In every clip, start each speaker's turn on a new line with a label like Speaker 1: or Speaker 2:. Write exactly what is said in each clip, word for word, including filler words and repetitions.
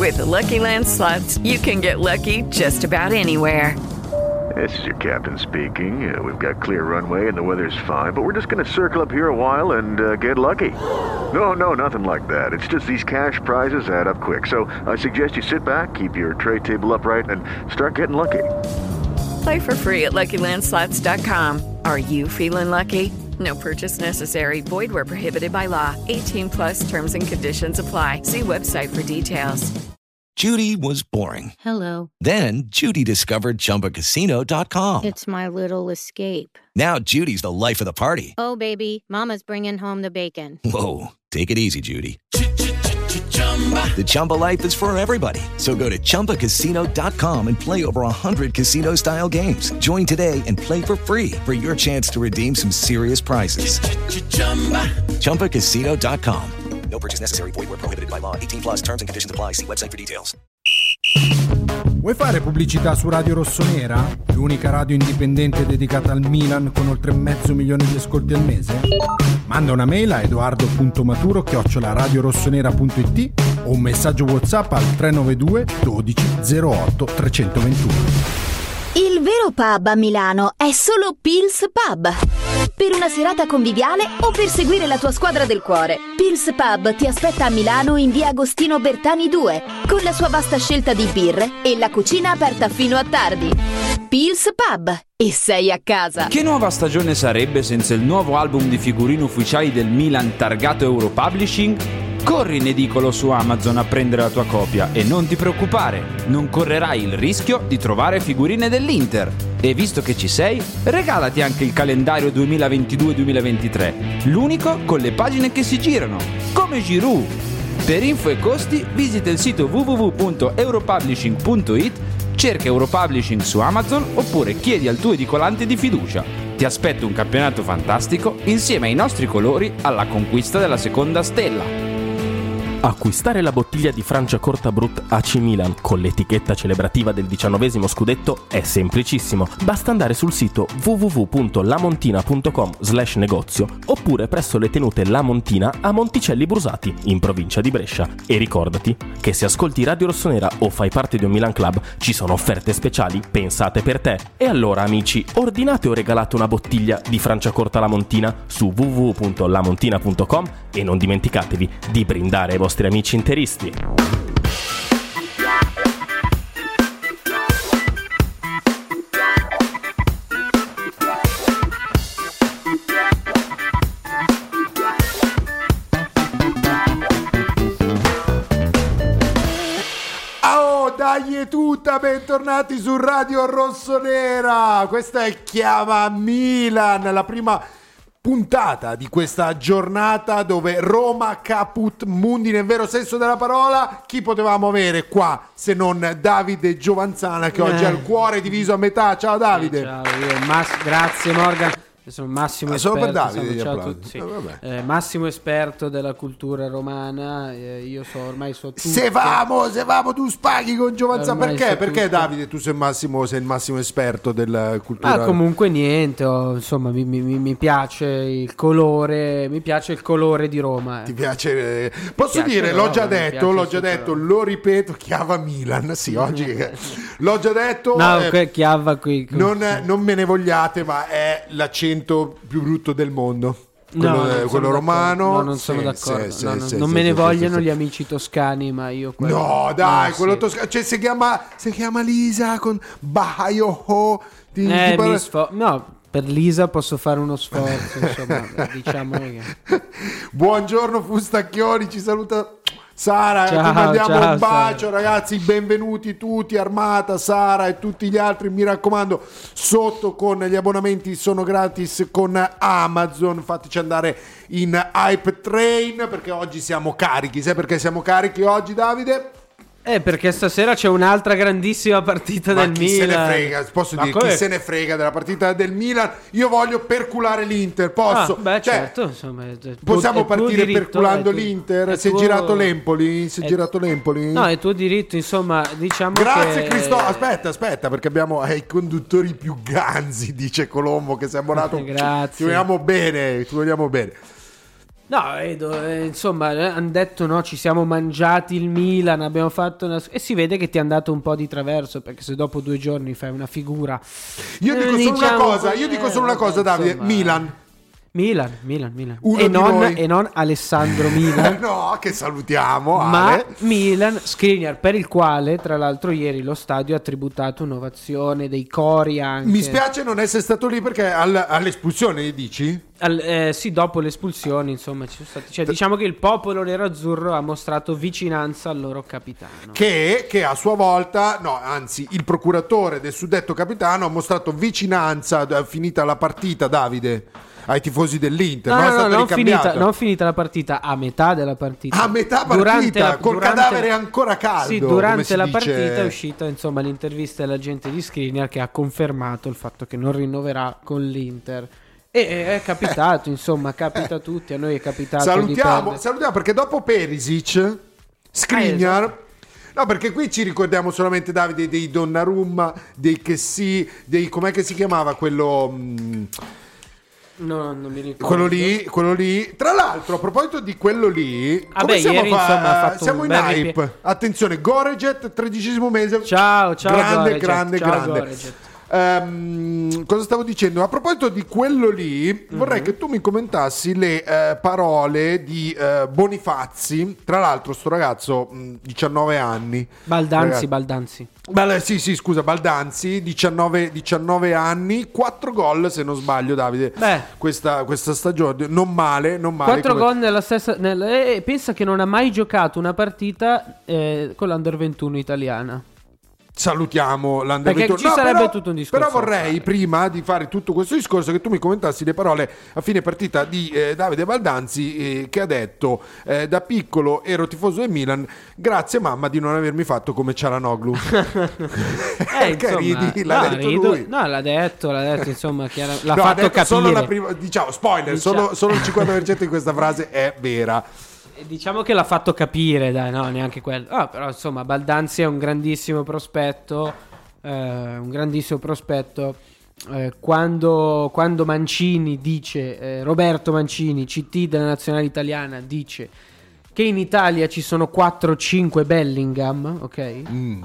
Speaker 1: With the Lucky Land Slots, you can get lucky just about anywhere.
Speaker 2: This is your captain speaking. Uh, we've got clear runway and the weather's fine, but we're just going to circle up here a while and uh, get lucky. No, no, nothing like that. It's just these cash prizes add up quick. So I suggest you sit back, keep your tray table upright, and start getting lucky.
Speaker 1: Play for free at Lucky Land Slots dot com. Are you feeling lucky? No purchase necessary. Void where prohibited by law. eighteen plus terms and conditions apply. See website for details.
Speaker 3: Judy was boring.
Speaker 4: Hello.
Speaker 3: Then Judy discovered Chumba Casino dot com.
Speaker 4: It's my little escape.
Speaker 3: Now Judy's the life of the party.
Speaker 4: Oh, baby, mama's bringing home the bacon.
Speaker 3: Whoa, take it easy, Judy. The Chumba life is for everybody. So go to Chumba Casino dot com and play over one hundred casino-style games. Join today and play for free for your chance to redeem some serious prizes. Chumba Casino dot com. No purchase necessary. Void where prohibited by law. eighteen plus terms and conditions apply. See website for details.
Speaker 5: Vuoi fare pubblicità su Radio Rossonera? L'unica radio indipendente dedicata al Milan con oltre mezzo milione di ascolti al mese? Manda una mail a edoardo punto maturo chiocciola radiorossonera punto it o un messaggio WhatsApp al tre nove due dodici zero otto trecentoventuno.
Speaker 6: Il vero pub a Milano è solo Pils Pub. Per una serata conviviale o per seguire la tua squadra del cuore, Pils Pub ti aspetta a Milano in via Agostino Bertani due, con la sua vasta scelta di birre e la cucina aperta fino a tardi. Pils Pub, e sei a casa.
Speaker 7: Che nuova stagione sarebbe senza il nuovo album di figurine ufficiali del Milan targato Europublishing? Corri in edicolo su Amazon a prendere la tua copia e non ti preoccupare, non correrai il rischio di trovare figurine dell'Inter. E visto che ci sei, regalati anche il calendario duemilaventidue duemilaventitré, l'unico con le pagine che si girano, come Giroud. Per info e costi visita il sito w w w punto europublishing punto it, cerca Europublishing su Amazon oppure chiedi al tuo edicolante di fiducia. Ti aspetta un campionato fantastico insieme ai nostri colori alla conquista della seconda stella.
Speaker 8: Acquistare la bottiglia di Franciacorta Brut A C Milan con l'etichetta celebrativa del diciannovesimo scudetto è semplicissimo. Basta andare sul sito w w w punto lamontina punto com slash negozio oppure presso le tenute La Montina a Monticelli Brusati, in provincia di Brescia. E ricordati che se ascolti Radio Rossonera o fai parte di un Milan Club ci sono offerte speciali pensate per te. E allora amici, ordinate o regalate una bottiglia di Franciacorta La Montina su w w w punto lamontina punto com e non dimenticatevi di brindare ai vostri amici interisti.
Speaker 9: Oh, dai è tutta, bentornati su Radio Rossonera. Questa è Chiama Milan, la prima puntata di questa giornata dove Roma caput mundi nel vero senso della parola. Chi potevamo avere qua se non Davide Giovanzana, che oggi
Speaker 10: eh.
Speaker 9: ha il cuore diviso a metà. Ciao Davide.
Speaker 10: Eh, ciao, io, Mass- grazie Morgan. Io sono Massimo
Speaker 9: Ma
Speaker 10: esperto.
Speaker 9: solo per Davide gli
Speaker 10: ciao a
Speaker 9: applausi.
Speaker 10: tutti, sì.
Speaker 9: Eh, vabbè.
Speaker 10: eh, Massimo esperto della cultura romana. eh, Io so ormai so tutto.
Speaker 9: Se vamo, se vamo tu spaghi con Giovanzana.
Speaker 10: Ormai
Speaker 9: Perché?
Speaker 10: so
Speaker 9: Perché
Speaker 10: tutto.
Speaker 9: Davide tu sei Massimo, sei il massimo esperto della cultura.
Speaker 10: Ma comunque niente, oh, insomma mi, mi, mi piace il colore, mi piace il colore di Roma. eh.
Speaker 9: Ti piace? eh, Posso
Speaker 10: piace
Speaker 9: dire,
Speaker 10: Roma,
Speaker 9: l'ho già
Speaker 10: mi
Speaker 9: detto,
Speaker 10: piace
Speaker 9: l'ho
Speaker 10: il
Speaker 9: già
Speaker 10: suo
Speaker 9: detto,
Speaker 10: colore.
Speaker 9: lo ripeto, Chiava Milan. Sì, oggi l'ho già detto.
Speaker 10: No,
Speaker 9: eh,
Speaker 10: que- chiava qui.
Speaker 9: Non, non me ne vogliate, ma è l'accento più brutto del mondo. Quello,
Speaker 10: No, non sono
Speaker 9: quello romano.
Speaker 10: d'accordo. No, non sono
Speaker 9: Sì,
Speaker 10: d'accordo.
Speaker 9: sì,
Speaker 10: No,
Speaker 9: sì,
Speaker 10: no,
Speaker 9: sì,
Speaker 10: non
Speaker 9: sì,
Speaker 10: me ne
Speaker 9: sì,
Speaker 10: vogliono
Speaker 9: sì,
Speaker 10: gli
Speaker 9: sì.
Speaker 10: amici toscani, ma io quello...
Speaker 9: No, dai,
Speaker 10: No,
Speaker 9: quello
Speaker 10: sì.
Speaker 9: toscano. Cioè, si chiama, si chiama Lisa con Bahayoho. Ti,
Speaker 10: Eh,
Speaker 9: ti parla-
Speaker 10: mi sfo- no, per Lisa posso fare uno sforzo, insomma, diciamo che...
Speaker 9: Buongiorno Fustacchioni, ci saluta Sara,
Speaker 10: Ciao,
Speaker 9: ti mandiamo
Speaker 10: ciao,
Speaker 9: un bacio
Speaker 10: Sara.
Speaker 9: ragazzi, benvenuti tutti, Armata, Sara e tutti gli altri, mi raccomando, sotto con gli abbonamenti sono gratis con Amazon, fateci andare in Hype Train perché oggi siamo carichi, sai perché siamo carichi oggi Davide?
Speaker 10: Eh, perché stasera c'è un'altra grandissima partita
Speaker 9: Ma
Speaker 10: del
Speaker 9: chi
Speaker 10: Milan.
Speaker 9: se ne frega, posso
Speaker 10: Ma
Speaker 9: dire,
Speaker 10: come-
Speaker 9: chi se ne frega della partita del Milan, io voglio perculare l'Inter, posso?
Speaker 10: Ah, beh,
Speaker 9: Cioè,
Speaker 10: certo, insomma, è tu-
Speaker 9: possiamo
Speaker 10: è tuo
Speaker 9: partire
Speaker 10: diritto,
Speaker 9: perculando
Speaker 10: è tu-
Speaker 9: l'Inter?
Speaker 10: è
Speaker 9: Si è
Speaker 10: tuo-
Speaker 9: girato l'Empoli? Si è
Speaker 10: è-
Speaker 9: girato l'Empoli?
Speaker 10: No, è tuo diritto, insomma, diciamo
Speaker 9: Grazie
Speaker 10: che...
Speaker 9: Cristo, aspetta, aspetta, perché abbiamo eh, i conduttori più ganzi, dice Colombo che si è abbonato.
Speaker 10: Grazie.
Speaker 9: Ti vogliamo bene, ti vogliamo bene.
Speaker 10: No, Edo, eh, insomma, eh, hanno detto no, ci siamo mangiati il Milan, abbiamo fatto una... e si vede che ti è andato un po' di traverso, perché se dopo due giorni fai una figura...
Speaker 9: Io dico
Speaker 10: eh,
Speaker 9: solo
Speaker 10: diciamo,
Speaker 9: una cosa, io dico solo una cosa, Davide,
Speaker 10: insomma,
Speaker 9: Milan.
Speaker 10: Milan, Milan, Milan.
Speaker 9: Uno
Speaker 10: E
Speaker 9: di
Speaker 10: non,
Speaker 9: noi.
Speaker 10: e non Alessandro Milan.
Speaker 9: No, che salutiamo,
Speaker 10: Ma
Speaker 9: Ale.
Speaker 10: Milan Skriniar, per il quale tra l'altro ieri lo stadio ha tributato un'ovazione, dei cori anche.
Speaker 9: Mi spiace non essere stato lì perché al- all'espulsione dici?
Speaker 10: Al, eh, sì, dopo le espulsioni, insomma, ci sono stati, cioè, diciamo che il popolo nerazzurro ha mostrato vicinanza al loro capitano.
Speaker 9: Che, che a sua volta, no, anzi, il procuratore del suddetto capitano ha mostrato vicinanza, eh, finita la partita, Davide, ai tifosi dell'Inter.
Speaker 10: No,
Speaker 9: no,
Speaker 10: no,
Speaker 9: è
Speaker 10: no,
Speaker 9: stata
Speaker 10: non,
Speaker 9: ricambiata.
Speaker 10: finita, non finita la partita, a metà della partita.
Speaker 9: A metà partita,
Speaker 10: Durante la-
Speaker 9: col
Speaker 10: durante-
Speaker 9: cadavere ancora caldo.
Speaker 10: Sì,
Speaker 9: come
Speaker 10: durante
Speaker 9: si
Speaker 10: la
Speaker 9: dice.
Speaker 10: partita è uscita insomma l'intervista dell'agente di Skriniar che ha confermato il fatto che non rinnoverà con l'Inter. E è capitato, insomma, capita a tutti, a noi è capitato di
Speaker 9: Salutiamo,
Speaker 10: perdere.
Speaker 9: salutiamo perché dopo Perisic, Skriniar...
Speaker 10: Ah, esatto.
Speaker 9: No, perché qui ci ricordiamo solamente, Davide, dei Donnarumma, dei Chessy, dei... com'è che si chiamava quello... mh,
Speaker 10: No, non mi ricordo.
Speaker 9: Quello lì, quello lì. Tra l'altro, a proposito di quello lì,
Speaker 10: Ah
Speaker 9: come
Speaker 10: beh,
Speaker 9: siamo,
Speaker 10: ieri,
Speaker 9: fa-
Speaker 10: insomma, ha fatto
Speaker 9: siamo
Speaker 10: un
Speaker 9: in
Speaker 10: bel
Speaker 9: hype.
Speaker 10: ripie-
Speaker 9: Attenzione, Goreget, tredicesimo mese.
Speaker 10: Ciao, ciao,
Speaker 9: grande,
Speaker 10: Goreget.
Speaker 9: grande,
Speaker 10: Ciao,
Speaker 9: grande.
Speaker 10: Goreget.
Speaker 9: Ehm, cosa stavo dicendo? A proposito di quello lì,
Speaker 10: Mhm.
Speaker 9: vorrei che tu mi commentassi le eh, parole di eh, Bonifazzi. Tra l'altro, sto ragazzo, mh, diciannove anni.
Speaker 10: Baldanzi,
Speaker 9: Ragazzi-
Speaker 10: Baldanzi.
Speaker 9: Beh, sì, sì, scusa, Baldanzi, diciannove, diciannove anni, quattro gol se non sbaglio, Davide.
Speaker 10: Beh.
Speaker 9: Questa, questa stagione, non male, non male.
Speaker 10: Quattro
Speaker 9: come-
Speaker 10: gol nella stessa. nel- e pensa che non ha mai giocato una partita eh, con l'Under ventuno italiana.
Speaker 9: Salutiamo l'Under
Speaker 10: Perché
Speaker 9: ventuno.
Speaker 10: ci sarebbe tutto un discorso
Speaker 9: Però
Speaker 10: da
Speaker 9: vorrei,
Speaker 10: fare.
Speaker 9: prima di fare tutto questo discorso, che tu mi commentassi le parole a fine partita di eh, Davide Baldanzi, eh, che ha detto: eh, da piccolo ero tifoso del Milan, grazie mamma di non avermi fatto come Cialanoglu.
Speaker 10: Eh,
Speaker 9: Perché
Speaker 10: insomma,
Speaker 9: ridi? L'ha
Speaker 10: no,
Speaker 9: detto
Speaker 10: rido-
Speaker 9: lui.
Speaker 10: no, l'ha detto, l'ha detto, insomma, chiara- l'ha
Speaker 9: No, ha
Speaker 10: fatto
Speaker 9: detto
Speaker 10: capire.
Speaker 9: solo la prima, diciamo, spoiler,
Speaker 10: Diciamo-
Speaker 9: solo, solo il cinquanta per cento di questa frase è vera.
Speaker 10: E diciamo che l'ha fatto capire, dai, no, neanche quello. Ah, però insomma, Baldanzi è un grandissimo prospetto, eh, un grandissimo prospetto. Eh, quando, quando Mancini dice, eh, Roberto Mancini, C T della nazionale italiana, dice che in Italia ci sono quattro cinque Bellingham, ok?
Speaker 9: Mm.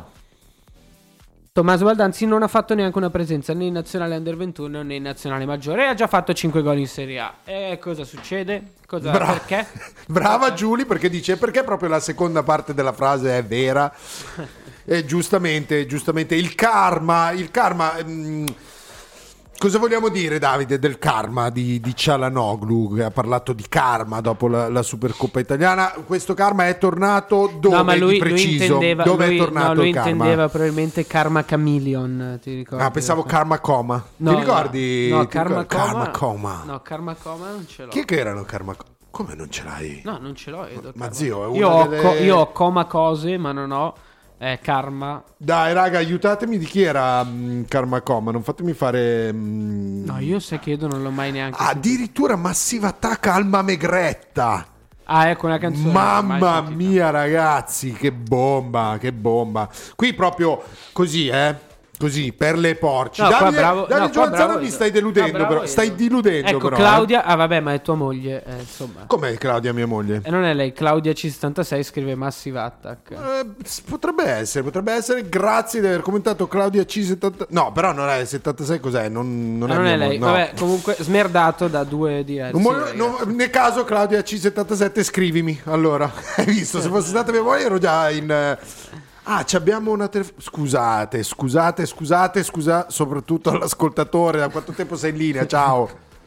Speaker 10: Tommaso Baldanzi non ha fatto neanche una presenza né in nazionale under ventuno né in nazionale maggiore e ha già fatto cinque gol in Serie A. E cosa succede? Cosa,
Speaker 9: Bra-
Speaker 10: perché?
Speaker 9: Brava Giulia, perché dice perché proprio la seconda parte della frase è vera. E giustamente, giustamente il karma, il karma. mh, cosa vogliamo dire, Davide, del karma di, di Cialanoglu, che ha parlato di karma dopo la, la Supercoppa italiana? Questo karma è tornato dove,
Speaker 10: No, ma lui,
Speaker 9: di
Speaker 10: lui
Speaker 9: preciso?
Speaker 10: intendeva,
Speaker 9: Dove
Speaker 10: lui,
Speaker 9: è tornato
Speaker 10: no, lui
Speaker 9: il karma?
Speaker 10: intendeva probabilmente Karma Chameleon, ti ricordi?
Speaker 9: Ah, pensavo Karma Coma.
Speaker 10: No,
Speaker 9: Ti ricordi?
Speaker 10: No,
Speaker 9: ti
Speaker 10: Karma
Speaker 9: ricordi?
Speaker 10: Coma.
Speaker 9: Karma Coma.
Speaker 10: No, Karma Coma non ce l'ho.
Speaker 9: Chi è che erano Karma Coma? Come non ce l'hai?
Speaker 10: No, non ce l'ho. Edo,
Speaker 9: Ma
Speaker 10: Karma.
Speaker 9: zio, è una
Speaker 10: io, ho
Speaker 9: delle-
Speaker 10: co- io ho Coma Cose, ma non ho eh, Karma.
Speaker 9: Dai, raga, aiutatemi di chi era mh, Karma Coma. Non fatemi fare. mh,
Speaker 10: No, io sai che io non l'ho mai neanche
Speaker 9: Ah,
Speaker 10: sentito.
Speaker 9: addirittura Massiva Attacca Alma Megretta.
Speaker 10: Ah, ecco una canzone.
Speaker 9: Mamma
Speaker 10: mai sentita.
Speaker 9: mia, ragazzi, che bomba, che bomba. Qui proprio così, eh. Così, per le porci.
Speaker 10: No, qua
Speaker 9: Davide,
Speaker 10: bravo-
Speaker 9: Davide
Speaker 10: no, qua
Speaker 9: Giovanzano
Speaker 10: bravo
Speaker 9: mi
Speaker 10: Edo.
Speaker 9: stai deludendo,
Speaker 10: No, bravo
Speaker 9: però.
Speaker 10: Edo.
Speaker 9: Stai diludendo,
Speaker 10: Ecco,
Speaker 9: però.
Speaker 10: Claudia, ah vabbè, ma è tua moglie, eh, insomma.
Speaker 9: Eh. Com'è Claudia, mia moglie?
Speaker 10: E non è lei, Claudia C settantasei scrive Massive Attack.
Speaker 9: Eh, s- potrebbe essere, potrebbe essere. Grazie di aver commentato Claudia C settanta. No, però non è settantasei, cos'è? Non, non
Speaker 10: Ah,
Speaker 9: è,
Speaker 10: non
Speaker 9: mia
Speaker 10: è lei,
Speaker 9: mo- no.
Speaker 10: vabbè, comunque smerdato da due diversi.
Speaker 9: Non mo-
Speaker 10: ragazzi.
Speaker 9: non- nel caso Claudia C settantasette scrivimi. Allora, hai visto? Se fosse stata mia moglie ero già in. eh, Ah, ci abbiamo una telef- scusate, scusate, scusate, scusa soprattutto all'ascoltatore. Da quanto tempo sei in linea? Ciao.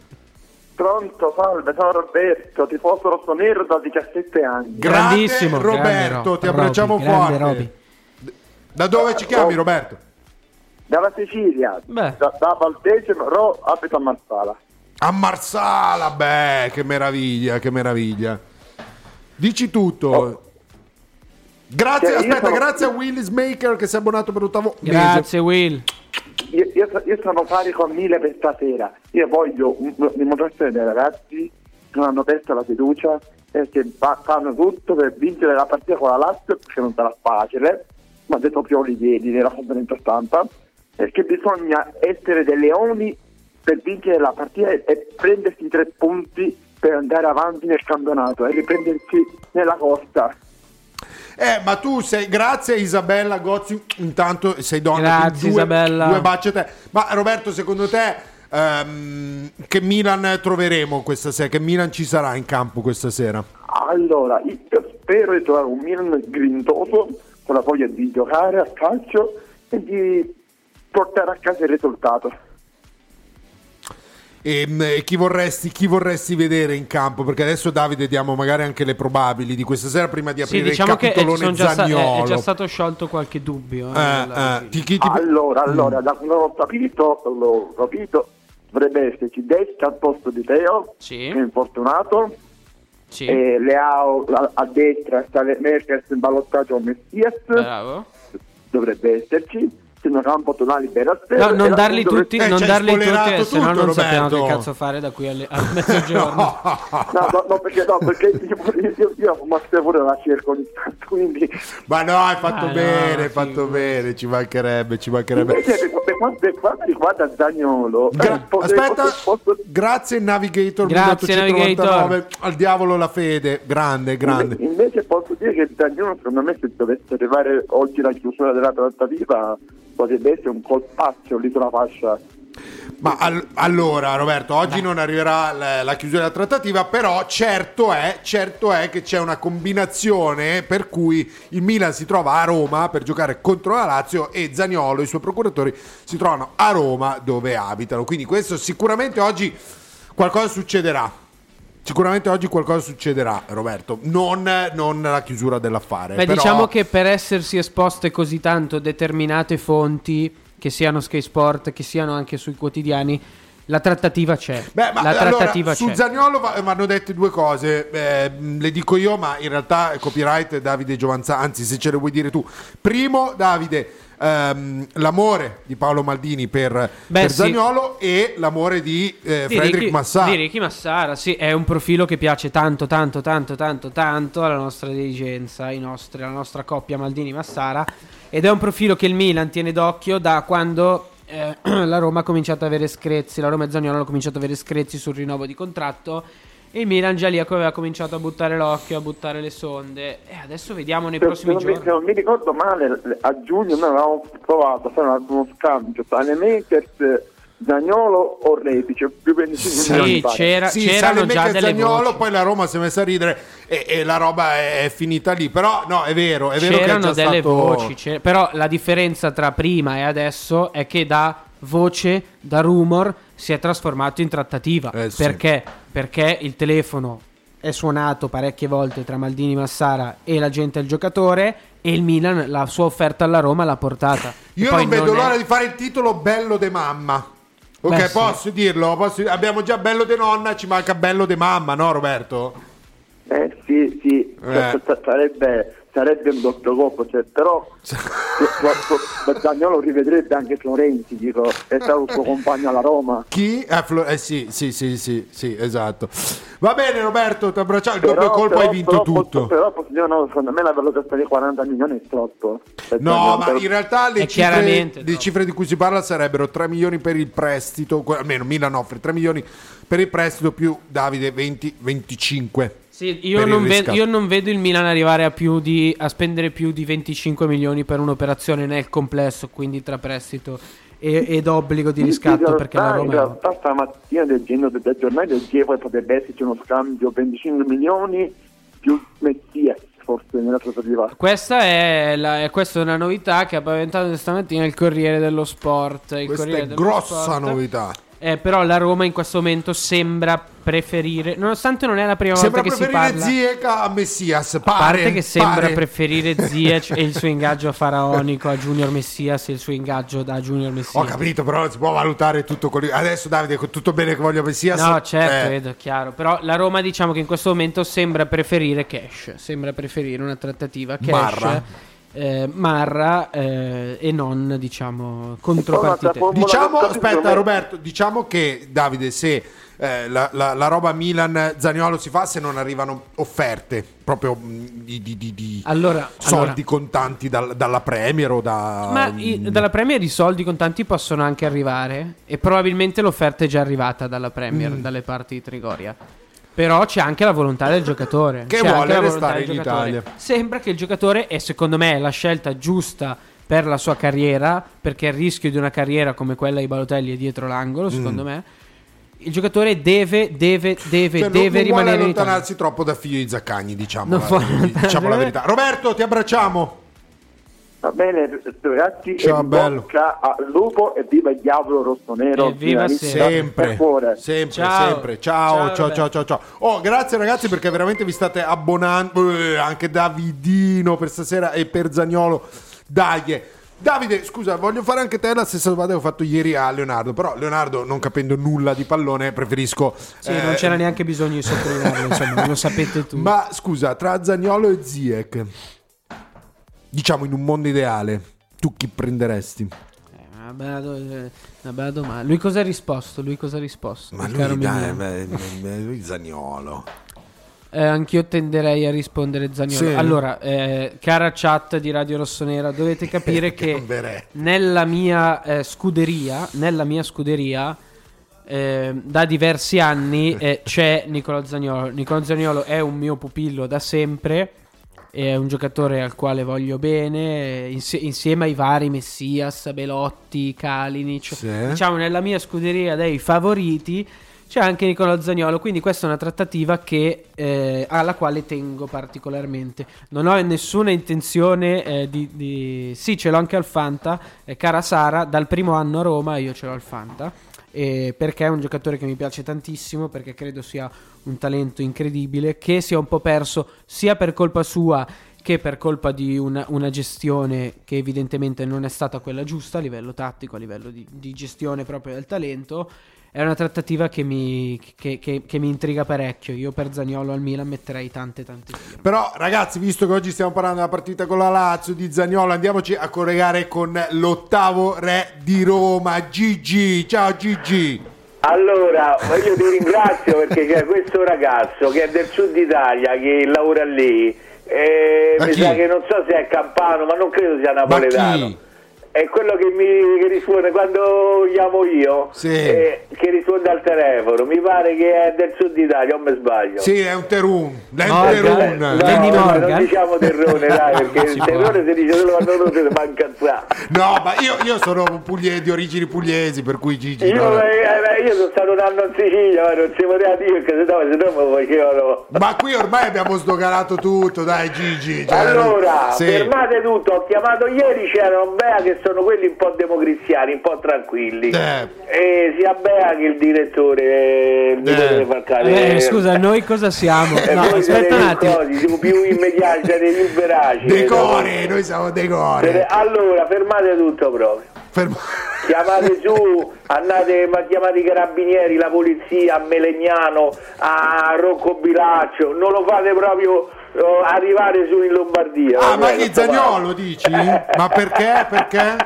Speaker 11: Pronto, salve, sono Roberto, tifoso rossonero da diciassette anni.
Speaker 9: Grande
Speaker 10: Grandissimo,
Speaker 9: Roberto,
Speaker 10: grande
Speaker 9: ti abbracciamo
Speaker 10: Roby, grande
Speaker 9: forte.
Speaker 10: Roby.
Speaker 9: Da dove ci chiami, Roberto?
Speaker 11: Dalla Sicilia,
Speaker 10: Beh.
Speaker 11: da, da Valdesimo, Ro, abito a Marsala.
Speaker 9: A Marsala, beh, che meraviglia, che meraviglia. Dici tutto.
Speaker 11: Oh.
Speaker 9: Grazie,
Speaker 11: Cioè, io
Speaker 9: aspetta,
Speaker 11: sono-
Speaker 9: grazie a Willis Maker che si è abbonato per l'ottavo mese.
Speaker 10: Grazie Will.
Speaker 11: Io, io, so- io sono carico a mille per stasera. Io voglio un- una dimostrazione dei ragazzi che non hanno perso la fiducia e che fa- fanno tutto per vincere la partita con la Lazio, perché non sarà facile, ma ha detto Pioli ieri nella conferenza stampa, perché bisogna essere dei leoni per vincere la partita e, e prendersi i tre punti per andare avanti nel campionato e riprendersi nella corsa.
Speaker 9: Eh, ma tu sei, grazie a Isabella Gozzi, intanto sei donna,
Speaker 10: grazie
Speaker 9: due,
Speaker 10: Isabella,
Speaker 9: due baci a te. Ma Roberto, secondo te um, che Milan troveremo questa sera? Che Milan ci sarà in campo questa sera?
Speaker 11: Allora, io spero di trovare un Milan grintoso, con la voglia di giocare a calcio e di portare a casa il risultato.
Speaker 9: E chi vorresti, chi vorresti vedere in campo? Perché adesso, Davide, diamo magari anche le probabili di questa sera prima di aprire
Speaker 10: sì, diciamo
Speaker 9: il capitolone
Speaker 10: che è,
Speaker 9: Zaniolo.
Speaker 10: È, è già stato sciolto qualche dubbio. Eh,
Speaker 9: eh, eh, ti, chi ti...
Speaker 11: Allora, allora, da quando l'ho capito, l'ho capito, dovrebbe esserci Destra al posto di Teo,
Speaker 10: sì.
Speaker 11: che è infortunato.
Speaker 10: Sì.
Speaker 11: E Leao a, a destra sta Merkers in ballottaggio con Messias.
Speaker 10: Bravo.
Speaker 11: Dovrebbe esserci. Campo tonali per
Speaker 10: no, non darli tutti,
Speaker 11: eh,
Speaker 10: non darli tutti, se no non
Speaker 9: Roberto.
Speaker 10: sappiamo che cazzo fare da qui alle, al mezzogiorno.
Speaker 11: no, no, no, no, perché no, perché io, io, io ma se pure la cerco ogni tanto, quindi.
Speaker 9: Ma no, hai fatto
Speaker 10: ah,
Speaker 9: bene,
Speaker 10: no,
Speaker 9: hai fatto
Speaker 10: figo.
Speaker 9: bene, ci mancherebbe, ci mancherebbe.
Speaker 11: Invece, per, per, quanto, per quanto riguarda Zaniolo,
Speaker 9: Gra-
Speaker 11: eh, posso,
Speaker 9: aspetta,
Speaker 11: posso, posso...
Speaker 9: grazie Navigator,
Speaker 10: grazie Navigator,
Speaker 9: al diavolo la fede, grande, grande.
Speaker 11: Invece, invece posso dire che Zaniolo, secondo me, se dovesse arrivare oggi la chiusura della trattativa, potrebbe essere un colpaccio lì sulla fascia.
Speaker 9: Ma all- allora Roberto, oggi non arriverà la, la chiusura della trattativa, però certo è, certo è che c'è una combinazione per cui il Milan si trova a Roma per giocare contro la Lazio e Zaniolo e i suoi procuratori si trovano a Roma dove abitano, quindi questo sicuramente oggi qualcosa succederà. Sicuramente oggi qualcosa succederà, Roberto, non, non la chiusura dell'affare.
Speaker 10: Beh,
Speaker 9: però...
Speaker 10: diciamo che per essersi esposte così tanto determinate fonti, che siano Sky Sport, che siano anche sui quotidiani, la trattativa c'è.
Speaker 9: Beh, ma
Speaker 10: la
Speaker 9: allora,
Speaker 10: trattativa
Speaker 9: su
Speaker 10: c'è.
Speaker 9: Zaniolo va- vanno dette due cose, eh, le dico io, ma in realtà è copyright Davide Giovanzà, anzi se ce le vuoi dire tu. Primo, Davide, ehm, l'amore di Paolo Maldini per,
Speaker 10: Beh,
Speaker 9: per
Speaker 10: sì.
Speaker 9: Zaniolo e l'amore di, eh,
Speaker 10: Di
Speaker 9: Frederic
Speaker 10: Ricky-
Speaker 9: Massara.
Speaker 10: Di Ricky Massara, sì, è un profilo che piace tanto, tanto, tanto, tanto, tanto alla nostra dirigenza, ai nostri, alla nostra coppia Maldini-Massara, ed è un profilo che il Milan tiene d'occhio da quando eh, la Roma ha cominciato ad avere screzi, la Roma e Zaniolo hanno cominciato ad avere screzi sul rinnovo di contratto, e il Milan già lì aveva cominciato a buttare l'occhio, a buttare le sonde, e adesso vediamo nei
Speaker 11: Se,
Speaker 10: prossimi
Speaker 11: se, non mi,
Speaker 10: giorni.
Speaker 11: se non mi ricordo male, a giugno noi avevamo provato a fare uno scambio tra le Makers, Zaniolo o Repice, più venticinque
Speaker 10: Sì,
Speaker 11: milioni pare.
Speaker 10: c'era,
Speaker 9: Sì,
Speaker 10: c'erano
Speaker 9: Salemaker
Speaker 10: già
Speaker 9: e
Speaker 10: delle
Speaker 9: Zaniolo,
Speaker 10: voci.
Speaker 9: poi la Roma si è messa a ridere e, e la roba è, è finita lì. Però no, è vero, è vero
Speaker 10: C'erano
Speaker 9: che è già
Speaker 10: delle
Speaker 9: stato...
Speaker 10: voci, c'era- però la differenza tra prima e adesso è che da voce, da rumor, si è trasformato in trattativa.
Speaker 9: Eh, sì.
Speaker 10: Perché? Perché il telefono è suonato parecchie volte tra Maldini Massara e l'agente del giocatore, e il Milan la sua offerta alla Roma l'ha portata.
Speaker 9: Io
Speaker 10: E poi
Speaker 9: non vedo
Speaker 10: è-
Speaker 9: l'ora di fare il titolo Bello de mamma. Ok,
Speaker 10: Beh, sì.
Speaker 9: posso dirlo? Posso... Abbiamo già Bello de nonna, ci manca Bello de mamma, no Roberto?
Speaker 11: Eh sì, sì,
Speaker 9: Eh.
Speaker 11: sarebbe, sarebbe un doppio colpo, cioè, però Zaniolo rivedrebbe anche Florenzi, dico, è stato il suo compagno alla Roma.
Speaker 9: Chi? Eh, Flo- eh sì, sì, sì, sì, sì, esatto. Va bene Roberto, ti abbracciamo, il
Speaker 11: Però-
Speaker 9: doppio colpo
Speaker 11: però-
Speaker 9: hai vinto
Speaker 11: però,
Speaker 9: tutto.
Speaker 11: Però, però no, secondo me la valutazione di quaranta milioni è troppo. Per
Speaker 9: No,
Speaker 11: Zaniolo,
Speaker 9: ma
Speaker 11: per-
Speaker 9: in realtà le
Speaker 10: È
Speaker 9: cifre,
Speaker 10: chiaramente
Speaker 9: le
Speaker 10: troppo.
Speaker 9: cifre di cui si parla sarebbero tre milioni per il prestito, que- almeno Milan offre tre milioni per il prestito più Davide venti venticinque.
Speaker 10: Sì, io
Speaker 9: per il
Speaker 10: non, vedo,
Speaker 9: riscatto.
Speaker 10: io non vedo il Milan arrivare a più di a spendere più di venticinque milioni per un'operazione nel complesso, quindi tra prestito e, ed obbligo di
Speaker 11: In
Speaker 10: riscatto,
Speaker 11: realtà-
Speaker 10: perché la
Speaker 11: in
Speaker 10: Roma
Speaker 11: realtà stamattina leggendo dei giornali leggevo che potrebbe esserci uno scambio venticinque milioni più Messias forse nella trattativa.
Speaker 10: Questa è, la, è questa è una novità che ha paventato stamattina il Corriere dello Sport. Il
Speaker 9: Questa
Speaker 10: Corriere
Speaker 9: è
Speaker 10: dello
Speaker 9: grossa
Speaker 10: Sport.
Speaker 9: novità.
Speaker 10: Eh, però la Roma in questo momento sembra preferire, nonostante non è la prima
Speaker 9: Sembra
Speaker 10: volta che si
Speaker 9: preferire
Speaker 10: parla,
Speaker 9: Ziyech a Messias,
Speaker 10: a
Speaker 9: pare,
Speaker 10: parte che sembra
Speaker 9: pare.
Speaker 10: preferire Ziyech e il suo ingaggio faraonico a Junior Messias e il suo ingaggio da Junior Messias.
Speaker 9: Ho capito, però non si può valutare tutto quello. Adesso Davide, con tutto bene che voglio Messias.
Speaker 10: No, certo,
Speaker 9: eh,
Speaker 10: vedo, chiaro. Però la Roma, diciamo che in questo momento sembra preferire cash, sembra preferire una trattativa cash,
Speaker 9: Marra.
Speaker 10: eh, Marra eh, e non, diciamo, contropartite.
Speaker 11: Formula
Speaker 9: Diciamo,
Speaker 11: del capitolo.
Speaker 9: aspetta Roberto, diciamo che Davide, se eh, la, la, la roba Milan-Zaniolo si fa se non arrivano offerte proprio mh, di, di, di, di
Speaker 10: Allora,
Speaker 9: soldi
Speaker 10: allora.
Speaker 9: contanti dal- dalla Premier o da...
Speaker 10: Ma i- dalla Premier i soldi contanti possono anche arrivare, e probabilmente l'offerta è già arrivata dalla Premier,
Speaker 9: Mm.
Speaker 10: dalle parti di Trigoria. Però c'è anche la volontà del giocatore.
Speaker 9: Che
Speaker 10: c'è
Speaker 9: vuole
Speaker 10: anche la volontà
Speaker 9: restare
Speaker 10: del
Speaker 9: in
Speaker 10: giocatore.
Speaker 9: Italia.
Speaker 10: Sembra che il giocatore, e secondo me è la scelta giusta per la sua carriera, perché il rischio di una carriera come quella di Balotelli è dietro l'angolo, secondo mm. me. Il giocatore deve, deve, deve,
Speaker 9: cioè,
Speaker 10: deve
Speaker 9: non, non
Speaker 10: rimanere
Speaker 9: vuole
Speaker 10: in
Speaker 9: allontanarsi
Speaker 10: Italia.
Speaker 9: troppo da figlio di Zaccagni, diciamo,
Speaker 10: Non
Speaker 9: la,
Speaker 10: vuole
Speaker 9: diciamo la verità. Roberto, ti abbracciamo.
Speaker 11: Va bene ragazzi,
Speaker 9: Ciao,
Speaker 11: e
Speaker 9: bello.
Speaker 11: bocca al lupo e viva il diavolo rossonero.
Speaker 10: Evviva
Speaker 9: sempre,
Speaker 11: cuore.
Speaker 9: sempre,
Speaker 10: Ciao.
Speaker 9: sempre. Ciao,
Speaker 10: Ciao,
Speaker 9: ciao,
Speaker 10: Roberto.
Speaker 9: ciao, ciao, ciao. Oh, grazie ragazzi perché veramente vi state abbonando, eh, anche Davidino per stasera e per Zaniolo. Dai. Davide, scusa, voglio fare anche te la stessa domanda che ho fatto ieri a Leonardo, però Leonardo, non capendo nulla di pallone, preferisco...
Speaker 10: Sì,
Speaker 9: eh,
Speaker 10: non c'era neanche bisogno di sottolinearlo, insomma, lo sapete tutti.
Speaker 9: Ma scusa, tra Zaniolo e Ziyech, diciamo in un mondo ideale, tu chi prenderesti?
Speaker 10: Eh, una, bella do- una bella domanda. Lui cosa ha risposto? Lui cosa ha risposto?
Speaker 9: Ma
Speaker 10: il
Speaker 9: lui,
Speaker 10: caro
Speaker 9: dai,
Speaker 10: Mimmo?
Speaker 9: beh, beh, lui Zaniolo.
Speaker 10: Eh, anch'io tenderei a rispondere Zaniolo.
Speaker 9: Sì.
Speaker 10: Allora, eh, cara chat di Radio Rossonera, dovete capire che
Speaker 9: Gamberetti.
Speaker 10: nella mia eh, scuderia, nella mia scuderia, eh, da diversi anni eh, c'è Nicolò Zaniolo. Nicolò Zaniolo è un mio pupillo da sempre, è un giocatore al quale voglio bene, insie- insieme ai vari Messias, Belotti, Kalinic.
Speaker 9: Sì.
Speaker 10: Diciamo, nella mia scuderia dei favoriti c'è anche Nicolò Zaniolo, quindi questa è una trattativa che, eh, alla quale tengo particolarmente. Non ho nessuna intenzione eh, di, di... Sì, ce l'ho anche al Fanta, eh, cara Sara, dal primo anno a Roma io ce l'ho al Fanta, eh, perché è un giocatore che mi piace tantissimo, perché credo sia un talento incredibile, che si è un po' perso sia per colpa sua che per colpa di una, una gestione che evidentemente non è stata quella giusta a livello tattico, a livello di, di gestione proprio del talento. È una trattativa che mi, che, che, che mi intriga parecchio. Io per Zaniolo al Milan metterei tante tante firme.
Speaker 9: Però ragazzi, visto che oggi stiamo parlando della partita con la Lazio di Zaniolo, andiamoci a collegare con l'ottavo re di Roma, Gigi. Ciao Gigi.
Speaker 12: Allora, io ti ringrazio perché c'è questo ragazzo che è del sud Italia, che lavora lì, eh, mi
Speaker 9: chi?
Speaker 12: sa che non so se è campano, ma non credo sia napoletano.
Speaker 9: chi?
Speaker 12: È quello che mi che risponde quando chiamo io,
Speaker 9: Sì.
Speaker 12: eh, che risponde al telefono. Mi pare che è del sud Italia, o mi sbaglio?
Speaker 9: Sì, è un terun. È un
Speaker 10: Morgan.
Speaker 9: terun.
Speaker 12: No,
Speaker 10: Danny
Speaker 12: no,
Speaker 10: Morgan.
Speaker 12: non diciamo terrone, dai, perché
Speaker 10: Non
Speaker 12: il
Speaker 10: si può.
Speaker 12: terrone si dice solo quando uno se ne fa incazzare.
Speaker 9: No, ma io, io sono puglie, di origini pugliesi, per cui Gigi.
Speaker 12: Io,
Speaker 9: no.
Speaker 12: eh, io sono stato un anno in Sicilia, ma non si poteva dire perché se no, se no mi facevano.
Speaker 9: Ma qui ormai abbiamo sdoganato tutto, dai Gigi. Cioè,
Speaker 12: Allora,
Speaker 9: sì.
Speaker 12: fermate tutto, ho chiamato ieri, c'erano Bea che sono quelli un po' democristiani, un po' tranquilli.
Speaker 9: Eh.
Speaker 12: E sia Bea che il direttore, il direttore
Speaker 9: Eh.
Speaker 12: Falcone.
Speaker 10: Eh, scusa, noi cosa siamo?
Speaker 12: E
Speaker 10: No,
Speaker 12: voi siete
Speaker 10: aspetta un attimo.
Speaker 12: cosi, siete più immediati, siete più veraci.
Speaker 9: Decore, noi siamo
Speaker 12: Siete-
Speaker 9: decore.
Speaker 12: Allora, fermate tutto proprio.
Speaker 9: Fermo-
Speaker 12: Chiamate su, andate, ma chiamate i carabinieri, la polizia, a Melegnano, a Rocco Bilaccio, non lo fate proprio oh, arrivare su in Lombardia.
Speaker 9: Ah, ma
Speaker 12: Eh,
Speaker 9: che
Speaker 12: questo
Speaker 9: Zaniolo dici? Ma perché? Perché?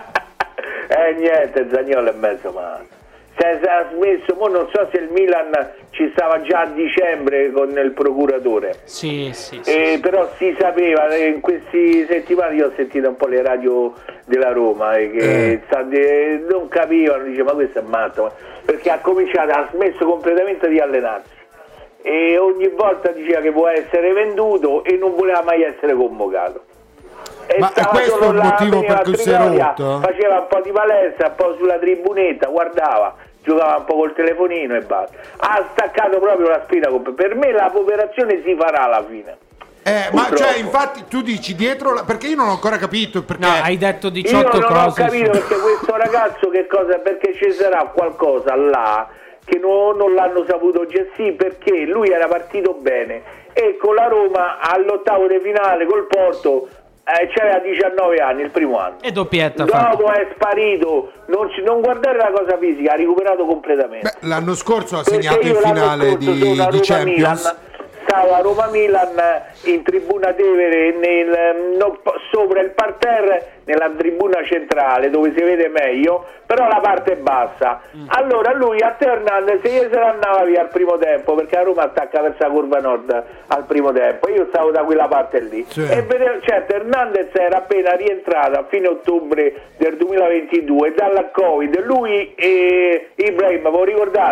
Speaker 12: Eh niente, Zaniolo è mezzo male. Si è, si è smesso, mo non so se il Milan ci stava già a dicembre con il procuratore.
Speaker 10: Sì, sì, sì.
Speaker 12: Eh, però si sapeva, eh, in queste settimane io ho sentito un po' le radio della Roma eh, che
Speaker 9: Eh.
Speaker 12: sta- eh, non capivano, dice ma questo è matto, ma- perché ha cominciato, ha smesso completamente di allenarsi e ogni volta diceva che può essere venduto e non voleva mai essere convocato. E
Speaker 9: Ma
Speaker 12: stava
Speaker 9: questo
Speaker 12: solo
Speaker 9: è il
Speaker 12: là,
Speaker 9: motivo
Speaker 12: veniva
Speaker 9: per
Speaker 12: a
Speaker 9: cui si è
Speaker 12: Trigoria,
Speaker 9: rotto?
Speaker 12: faceva un po' di palestra, un po' sulla tribunetta, guardava, giocava un po' col telefonino e basta. Ha staccato proprio la spina. con- Per me la cooperazione si farà alla fine.
Speaker 9: Eh, ma
Speaker 12: Purtroppo.
Speaker 9: cioè, infatti, tu dici dietro, la- perché io non ho ancora capito perché.
Speaker 10: No, hai detto diciotto
Speaker 12: Io non
Speaker 10: cose.
Speaker 12: ho capito
Speaker 10: su-
Speaker 12: perché questo ragazzo che cosa, perché ci sarà qualcosa là che no- non l'hanno saputo gestire, perché lui era partito bene e con la Roma all'ottavo di finale col Porto eh, c'aveva diciannove anni il primo anno.
Speaker 10: E doppietta fatta.
Speaker 12: Dopo è sparito, non, ci- non guardare la cosa fisica, ha recuperato completamente.
Speaker 9: Beh, l'anno scorso ha
Speaker 12: Perché
Speaker 9: segnato
Speaker 12: io
Speaker 9: in
Speaker 12: l'anno
Speaker 9: finale
Speaker 12: scorso
Speaker 9: di,
Speaker 12: sono a
Speaker 9: di
Speaker 12: Roma
Speaker 9: Champions.
Speaker 12: Milan, stavo a Roma Milan in tribuna Tevere nel, no, sopra il parterre nella tribuna centrale dove si vede meglio, però la parte bassa.
Speaker 9: Mm.
Speaker 12: Allora lui a Hernandez se se ne andava via al primo tempo perché a Roma attacca verso la curva nord al primo tempo, io stavo da quella parte lì.
Speaker 9: Sì.
Speaker 12: E vedevo, certo, Hernandez era appena rientrato a fine ottobre del duemilaventidue dalla Covid, lui e Ibrahim, voi ricordate?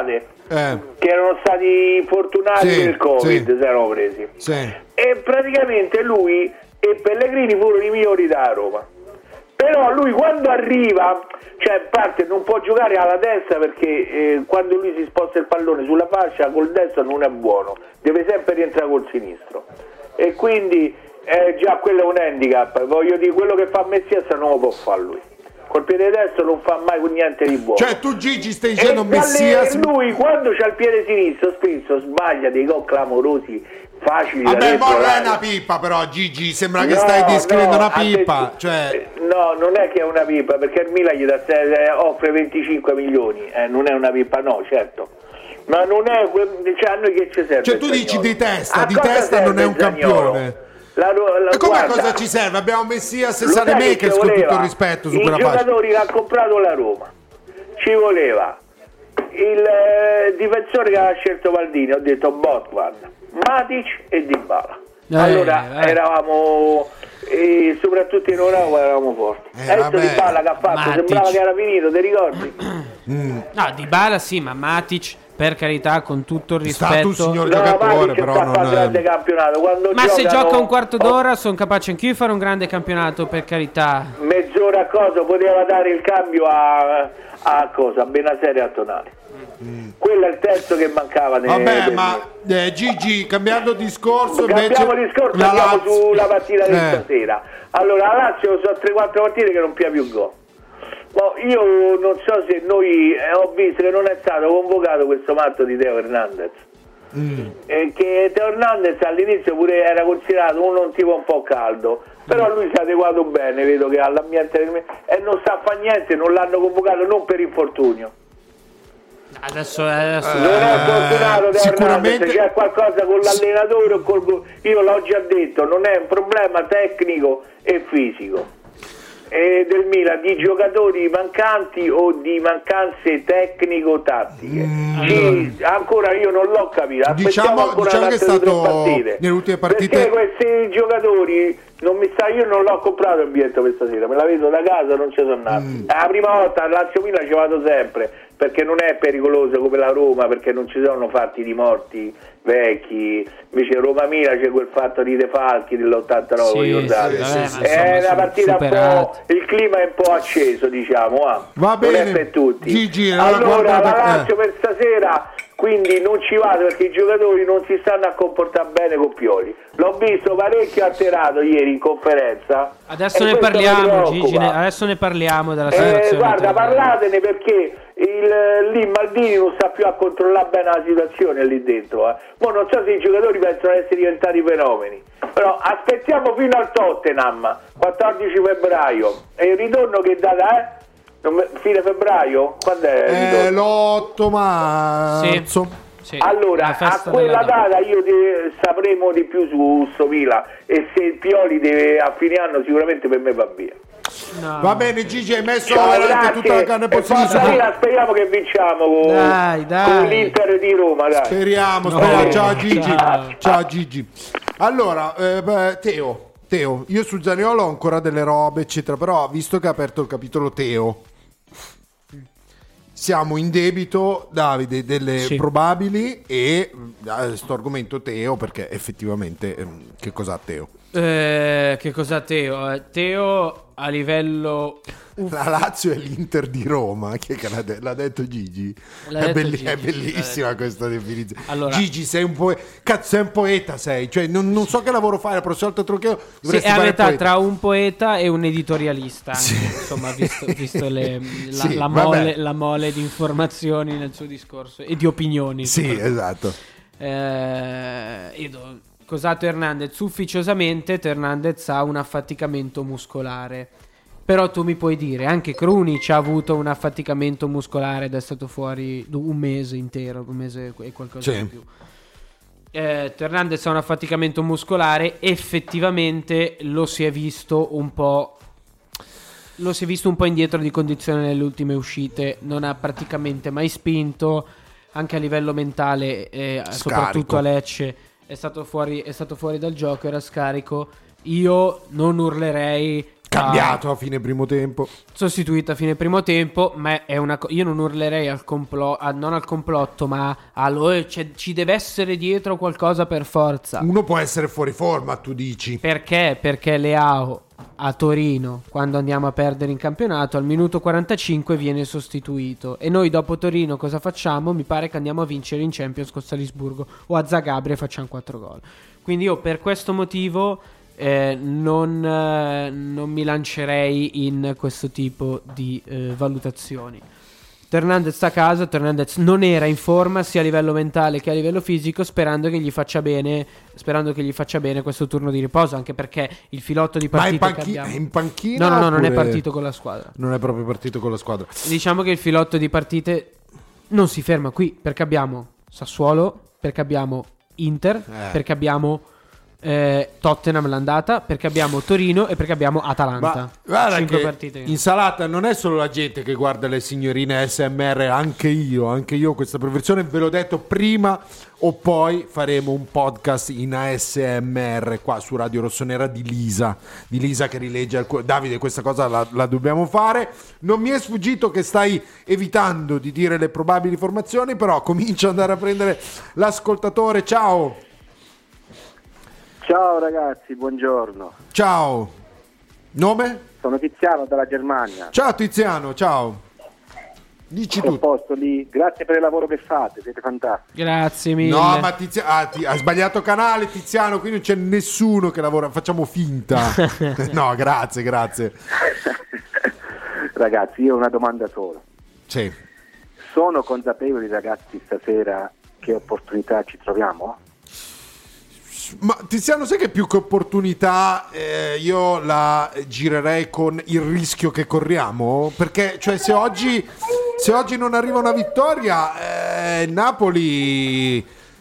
Speaker 9: Eh.
Speaker 12: che erano stati fortunati
Speaker 9: Sì,
Speaker 12: nel Covid,
Speaker 9: sì.
Speaker 12: si erano presi.
Speaker 9: Sì.
Speaker 12: E praticamente lui e Pellegrini furono i migliori da Roma. Però lui quando arriva, cioè parte non può giocare alla destra perché eh, quando lui si sposta il pallone sulla fascia col destro non è buono, deve sempre rientrare col sinistro. E quindi eh, già quello è un handicap. Voglio dire, quello che fa Messias non lo può fare lui. Col piede destro non fa mai niente di buono.
Speaker 9: Cioè tu Gigi stai dicendo
Speaker 12: e
Speaker 9: Messias...
Speaker 12: lui quando c'ha il piede sinistro spesso sbaglia dei gol clamorosi facili da
Speaker 9: Vabbè, ma non è
Speaker 12: recuperare.
Speaker 9: una pippa però Gigi, sembra che
Speaker 12: No,
Speaker 9: stai descrivendo
Speaker 12: no,
Speaker 9: una pippa.
Speaker 12: atten-
Speaker 9: Cioè...
Speaker 12: No, non è che è una pippa, perché il Milan gli dà, eh, offre venticinque milioni, eh, non è una pippa, no, certo. Ma non è, que- cioè a noi che ci serve?
Speaker 9: Cioè tu dici
Speaker 12: Zaniolo?
Speaker 9: di testa,
Speaker 12: A
Speaker 9: di
Speaker 12: cosa
Speaker 9: testa non
Speaker 12: serve
Speaker 9: è un
Speaker 12: Zaniolo?
Speaker 9: campione.
Speaker 12: La, la,
Speaker 9: E come
Speaker 12: guarda,
Speaker 9: cosa ci serve? Abbiamo Messias e
Speaker 12: lo sai che
Speaker 9: Sanemakers
Speaker 12: ci
Speaker 9: con
Speaker 12: voleva?
Speaker 9: tutto il rispetto su
Speaker 12: I
Speaker 9: quella fascia.
Speaker 12: giocatori che ha comprato la Roma, ci voleva il eh, difensore che aveva scelto Maldini, ho detto Botman, Matic e Dybala.
Speaker 10: Eh,
Speaker 12: Allora
Speaker 10: eh.
Speaker 12: eravamo, e soprattutto in Europa eravamo forti.
Speaker 9: Eh,
Speaker 12: Adesso
Speaker 9: vabbè.
Speaker 12: Dybala che ha fatto,
Speaker 10: Matic.
Speaker 12: sembrava che era finito, ti ricordi?
Speaker 10: No, Dybala sì, ma Matic, per carità, con tutto il
Speaker 9: È stato un
Speaker 10: rispetto.
Speaker 9: signor
Speaker 12: No,
Speaker 9: giocatore,
Speaker 12: Matic
Speaker 9: però
Speaker 12: sta a
Speaker 9: non
Speaker 12: fare un
Speaker 9: è...
Speaker 12: grande campionato. Quando
Speaker 10: Ma se
Speaker 12: giocano-
Speaker 10: gioca un quarto d'ora, sono capace anch'io di fare un grande campionato, per carità.
Speaker 12: Mezz'ora a cosa poteva dare il cambio a, a cosa? A Benasera e a Tonali. Quello è il terzo che mancava nel,
Speaker 9: Vabbè,
Speaker 12: nel-
Speaker 9: ma eh, Gigi, cambiando discorso
Speaker 12: cambiamo
Speaker 9: invece...
Speaker 12: discorso,
Speaker 9: la
Speaker 12: andiamo
Speaker 9: Lazio-
Speaker 12: sulla partita di
Speaker 9: Eh.
Speaker 12: stasera. Allora, la Lazio sono tre quattro partite che non pia più gol. Boh, io non so se noi eh, ho visto che non è stato convocato questo matto di Teo Hernandez.
Speaker 9: Mm.
Speaker 12: Eh, che Teo Hernandez all'inizio pure era considerato uno un tipo un po' caldo, però lui si è adeguato bene, vedo che all'ambiente del... e non sta a fare niente, non l'hanno convocato non per infortunio.
Speaker 10: Adesso, adesso
Speaker 12: Non è fortunato Teo
Speaker 9: sicuramente-
Speaker 12: Hernandez, c'è qualcosa con l'allenatore o col... io l'ho già detto, non è un problema tecnico e fisico. E del Milan, di giocatori mancanti o di mancanze tecnico-tattiche. Sì, ancora io non l'ho capito. Aspettiamo
Speaker 9: Diciamo,
Speaker 12: ancora
Speaker 9: diciamo che è
Speaker 12: altre due
Speaker 9: stato
Speaker 12: partite.
Speaker 9: nelle ultime partite...
Speaker 12: Perché questi giocatori non mi sta, io non l'ho comprato il biglietto questa sera, me la vedo da casa, non ci sono andato.
Speaker 9: Mm.
Speaker 12: È la prima volta a Lazio Milan ci vado sempre, perché non è pericoloso come la Roma, perché non ci sono fatti di morti vecchi. Invece Roma Milan c'è quel fatto di De Falchi dell'ottantanove,
Speaker 10: Sì,
Speaker 12: ricordate?
Speaker 10: sì, vabbè, ma
Speaker 12: è
Speaker 10: insomma,
Speaker 12: una
Speaker 10: sono
Speaker 12: partita un po',
Speaker 10: superati.
Speaker 12: il clima è un po' acceso, diciamo, ah.
Speaker 9: Va
Speaker 12: Non
Speaker 9: bene,
Speaker 12: è per tutti.
Speaker 9: Gigi, allora
Speaker 12: allora
Speaker 9: guardate-
Speaker 12: la Lazio
Speaker 9: eh.
Speaker 12: per stasera quindi non ci vado perché i giocatori non si stanno a comportare bene con Pioli. L'ho visto parecchio alterato ieri in conferenza.
Speaker 10: Adesso
Speaker 12: e
Speaker 10: ne
Speaker 12: questo mi
Speaker 10: parliamo,
Speaker 12: preoccupa.
Speaker 10: Gigi. ne- adesso ne parliamo della
Speaker 12: Eh,
Speaker 10: situazione.
Speaker 12: guarda,
Speaker 10: del-
Speaker 12: parlatene perché il, lì Maldini non sta più a controllare bene la situazione lì dentro. Eh. Mo non so se i giocatori pensano essere diventati fenomeni. Però aspettiamo fino al Tottenham, quattordici febbraio. E il ritorno che data è? Non me- Fine febbraio? Quando è il
Speaker 9: Eh,
Speaker 12: ritorno?
Speaker 9: l'otto marzo.
Speaker 10: Sì,
Speaker 12: Allora,
Speaker 10: la
Speaker 12: a
Speaker 10: festa
Speaker 12: quella
Speaker 10: della donna.
Speaker 12: data io de- sapremo di più su sto Milan e se il Pioli deve a fine anno sicuramente per me va via.
Speaker 10: No.
Speaker 9: Va bene Gigi, hai messo
Speaker 12: Ciao,
Speaker 9: veramente
Speaker 12: grazie.
Speaker 9: tutta la carne
Speaker 12: E
Speaker 9: possibile.
Speaker 12: forza Milan, speriamo che vinciamo con,
Speaker 10: Dai, dai.
Speaker 12: con l'Inter di Roma, dai.
Speaker 9: Speriamo,
Speaker 10: No.
Speaker 9: speriamo. Ciao Gigi.
Speaker 10: Ciao.
Speaker 9: Ciao Gigi. Allora, eh, beh, Teo, Teo, io su Zaniolo ho ancora delle robe, eccetera, però visto che ha aperto il capitolo Teo, siamo in debito, Davide, delle
Speaker 10: Sì.
Speaker 9: probabili e eh, sto argomento Teo perché effettivamente ehm, che cos'ha Teo?
Speaker 10: Eh, che cosa Teo? Eh, Teo a livello
Speaker 9: La Lazio è l'Inter di Roma, chi è che l'ha, de- l'ha detto Gigi?
Speaker 10: L'ha
Speaker 9: È,
Speaker 10: detto
Speaker 9: belli-
Speaker 10: Gigi,
Speaker 9: è
Speaker 10: l'ha
Speaker 9: bellissima
Speaker 10: detto.
Speaker 9: questa definizione.
Speaker 10: Allora-
Speaker 9: Gigi, sei un poeta, cazzo, sei un poeta, sei, cioè non, non so che lavoro fai, la prossima volta te lo chiedo,
Speaker 10: Sì,
Speaker 9: dovresti
Speaker 10: è a
Speaker 9: fare
Speaker 10: metà
Speaker 9: poeta.
Speaker 10: tra un poeta e un editorialista, anche, insomma, visto, visto le- la,
Speaker 9: Sì,
Speaker 10: la
Speaker 9: vabbè.
Speaker 10: mole, la mole di informazioni nel suo discorso e di opinioni.
Speaker 9: Sì,
Speaker 10: soprattutto.
Speaker 9: esatto.
Speaker 10: Eh, io do- Cosato Hernandez, ufficiosamente Hernandez ha un affaticamento muscolare. Però tu mi puoi dire, anche Krunic ha avuto un affaticamento muscolare ed è stato fuori du- un mese intero, un mese e qualcosa
Speaker 9: Sì.
Speaker 10: di più. Eh, Hernandez ha un affaticamento muscolare, effettivamente lo si è visto un po'. Lo si è visto un po' indietro di condizione nelle ultime uscite, non ha praticamente mai spinto, anche a livello mentale, eh, soprattutto a Lecce, è stato fuori, è stato fuori dal gioco, era scarico. Io non urlerei
Speaker 9: cambiato a fine primo tempo.
Speaker 10: Sostituito a fine primo tempo, ma è una co- io non urlerei al complotto, non al complotto, ma allo, cioè, ci deve essere dietro qualcosa per forza.
Speaker 9: Uno può essere fuori forma, tu dici.
Speaker 10: Perché? Perché Leao a Torino, quando andiamo a perdere in campionato, al minuto quarantacinque viene sostituito. E noi dopo Torino cosa facciamo? Mi pare che andiamo a vincere in Champions con Salisburgo o a Zagabria e facciamo quattro gol. Quindi io per questo motivo Eh, non, eh, non mi lancerei in questo tipo di eh, valutazioni. Hernandez sta a casa, Hernandez non era in forma sia a livello mentale che a livello fisico, sperando che gli faccia bene, sperando che gli faccia bene questo turno di riposo, anche perché il filotto di partita
Speaker 9: Ma è in, panchi-
Speaker 10: che abbiamo...
Speaker 9: è in panchina?
Speaker 10: No, no, no, non è
Speaker 9: oppure-
Speaker 10: partito con la squadra.
Speaker 9: Non è proprio partito con la squadra.
Speaker 10: Diciamo che il filotto di partite non si ferma qui, perché abbiamo Sassuolo, perché abbiamo Inter,
Speaker 9: Eh.
Speaker 10: perché abbiamo eh, Tottenham l'andata, perché abbiamo Torino e perché abbiamo Atalanta.
Speaker 9: Ma guarda
Speaker 10: Cinque
Speaker 9: che
Speaker 10: partite.
Speaker 9: Insalata non è solo la gente che guarda le signorine A S M R, anche io, anche io ho questa professione, ve l'ho detto prima o poi faremo un podcast in A S M R qua su Radio Rossonera di Lisa, di Lisa che rilegge alc- Davide, questa cosa la, la dobbiamo fare. Non mi è sfuggito che stai evitando di dire le probabili formazioni, però comincio ad andare a prendere l'ascoltatore. Ciao.
Speaker 13: Ciao ragazzi, buongiorno.
Speaker 9: Ciao. Nome?
Speaker 13: Sono Tiziano dalla Germania.
Speaker 9: Ciao Tiziano, ciao. Dici
Speaker 13: Sono
Speaker 9: tutto.
Speaker 13: a posto lì. Grazie per il lavoro che fate, siete fantastici.
Speaker 10: Grazie mille.
Speaker 9: No, ma Tiziano ah, ti- ha sbagliato canale Tiziano, qui non c'è nessuno che lavora, facciamo finta. No, grazie, grazie.
Speaker 13: Ragazzi, io ho una domanda sola.
Speaker 9: Sì.
Speaker 13: Sono consapevoli ragazzi stasera che opportunità ci troviamo?
Speaker 9: Ma Tiziano, sai che più che opportunità eh, io la girerei con il rischio che corriamo? Perché cioè se oggi se oggi non arriva una vittoria, eh, Napoli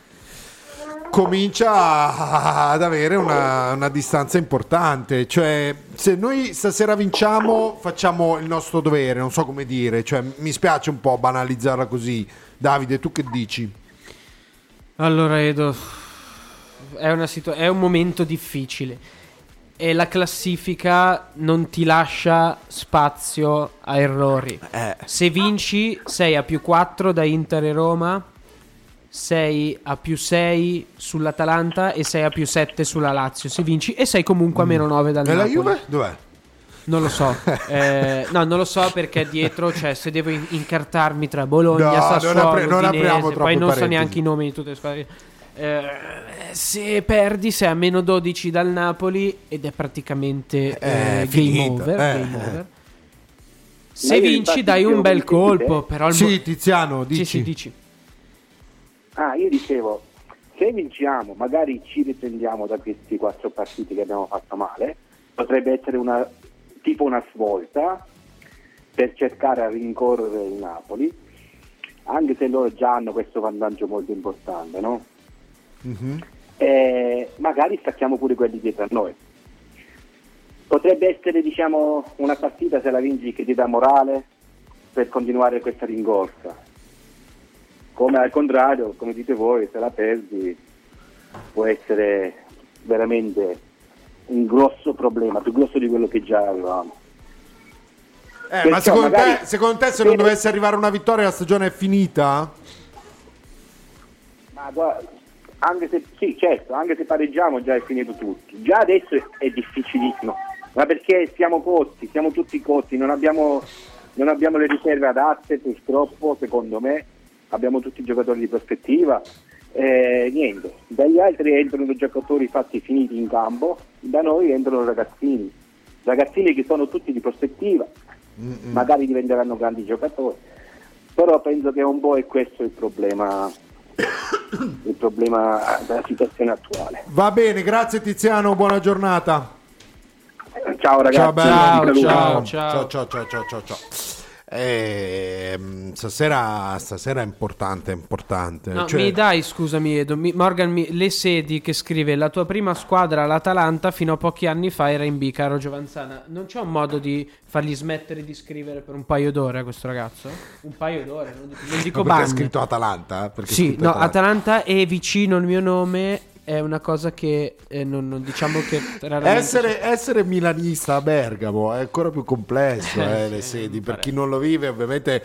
Speaker 9: comincia ad avere una, una distanza importante. Cioè se noi stasera vinciamo facciamo il nostro dovere, non so come dire, cioè mi spiace un po' banalizzarla così. Davide, tu che dici?
Speaker 10: Allora Edo, è, una situ- è un momento difficile e la classifica non ti lascia spazio a errori.
Speaker 9: Eh.
Speaker 10: Se vinci sei a più quattro da Inter e Roma, sei a più sei sull'Atalanta e sei a più sette sulla Lazio se vinci, e sei comunque a meno nove dal
Speaker 9: E la
Speaker 10: Napoli.
Speaker 9: Juve? Dov'è?
Speaker 10: Non lo so, eh, no, non lo so perché dietro, cioè, se devo in- incartarmi tra Bologna,
Speaker 9: No,
Speaker 10: Sassuolo,
Speaker 9: non apri- non
Speaker 10: Udinese,
Speaker 9: apriamo
Speaker 10: poi
Speaker 9: troppe
Speaker 10: non so
Speaker 9: parentesi.
Speaker 10: neanche i nomi di tutte le squadre. Eh, se perdi sei a meno dodici dal Napoli ed è praticamente
Speaker 9: Eh,
Speaker 10: eh, game
Speaker 9: finita,
Speaker 10: over,
Speaker 9: eh,
Speaker 10: game
Speaker 9: eh.
Speaker 10: over.
Speaker 13: Ma
Speaker 10: Se
Speaker 13: io
Speaker 10: vinci
Speaker 13: infatti
Speaker 10: dai un
Speaker 13: dicevo,
Speaker 10: bel
Speaker 13: come
Speaker 10: colpo,
Speaker 13: dite?
Speaker 10: però il
Speaker 9: Sì,
Speaker 10: mo-
Speaker 9: Tiziano,
Speaker 10: Sì,
Speaker 9: dici.
Speaker 10: sì, dici.
Speaker 13: Ah, io dicevo, se vinciamo, magari ci riprendiamo da questi quattro partiti che abbiamo fatto male, potrebbe essere una tipo una svolta per cercare di rincorrere il Napoli, anche se loro già hanno questo vantaggio molto importante, no?
Speaker 9: Mhm.
Speaker 13: E magari stacchiamo pure quelli dietro a noi. Potrebbe essere, diciamo, una partita, se la vinci, che ti dà morale per continuare questa rincorsa. Come al contrario, come dite voi, se la perdi può essere veramente un grosso problema, più grosso di quello che già avevamo.
Speaker 9: Eh,
Speaker 13: Perciò
Speaker 9: ma secondo
Speaker 13: magari-
Speaker 9: te, secondo te se non
Speaker 13: se-
Speaker 9: dovesse arrivare una vittoria la stagione è finita?
Speaker 13: Ma guarda, anche se sì, certo, anche se pareggiamo già è finito tutto. Già adesso è, è difficilissimo, ma perché siamo cotti, siamo tutti cotti, non abbiamo, non abbiamo le riserve adatte, purtroppo, secondo me, abbiamo tutti i giocatori di prospettiva. Eh, niente, dagli altri entrano giocatori fatti finiti in campo, da noi entrano ragazzini, ragazzini che sono tutti di prospettiva,
Speaker 9: Mm-mm.
Speaker 13: magari diventeranno grandi giocatori, però penso che un po' è questo il problema, il problema della situazione attuale.
Speaker 9: Va bene, grazie Tiziano, buona giornata.
Speaker 13: Ciao ragazzi,
Speaker 9: Ciao bello,
Speaker 13: vi saluto.
Speaker 9: ciao,
Speaker 10: ciao.
Speaker 9: ciao, ciao, ciao, ciao, ciao. Ehm, stasera, stasera è importante, è importante.
Speaker 10: No,
Speaker 9: Cioè-
Speaker 10: mi dai, scusami Edo, mi- Morgan, mi- le sedi che scrive la tua prima squadra, l'Atalanta, fino a pochi anni fa era in B, caro Giovanzana. Non c'è un modo di fargli smettere di scrivere per un paio d'ore a questo ragazzo? Un paio d'ore, non dico, non dico
Speaker 9: Ma perché
Speaker 10: ban.
Speaker 9: ha scritto Atalanta? Perché ha
Speaker 10: Sì,
Speaker 9: scritto
Speaker 10: no, Atalanta è vicino il mio nome è una cosa che eh, non, non diciamo che
Speaker 9: essere, essere milanista a Bergamo è ancora più complesso, eh, le sedi, per chi non lo vive ovviamente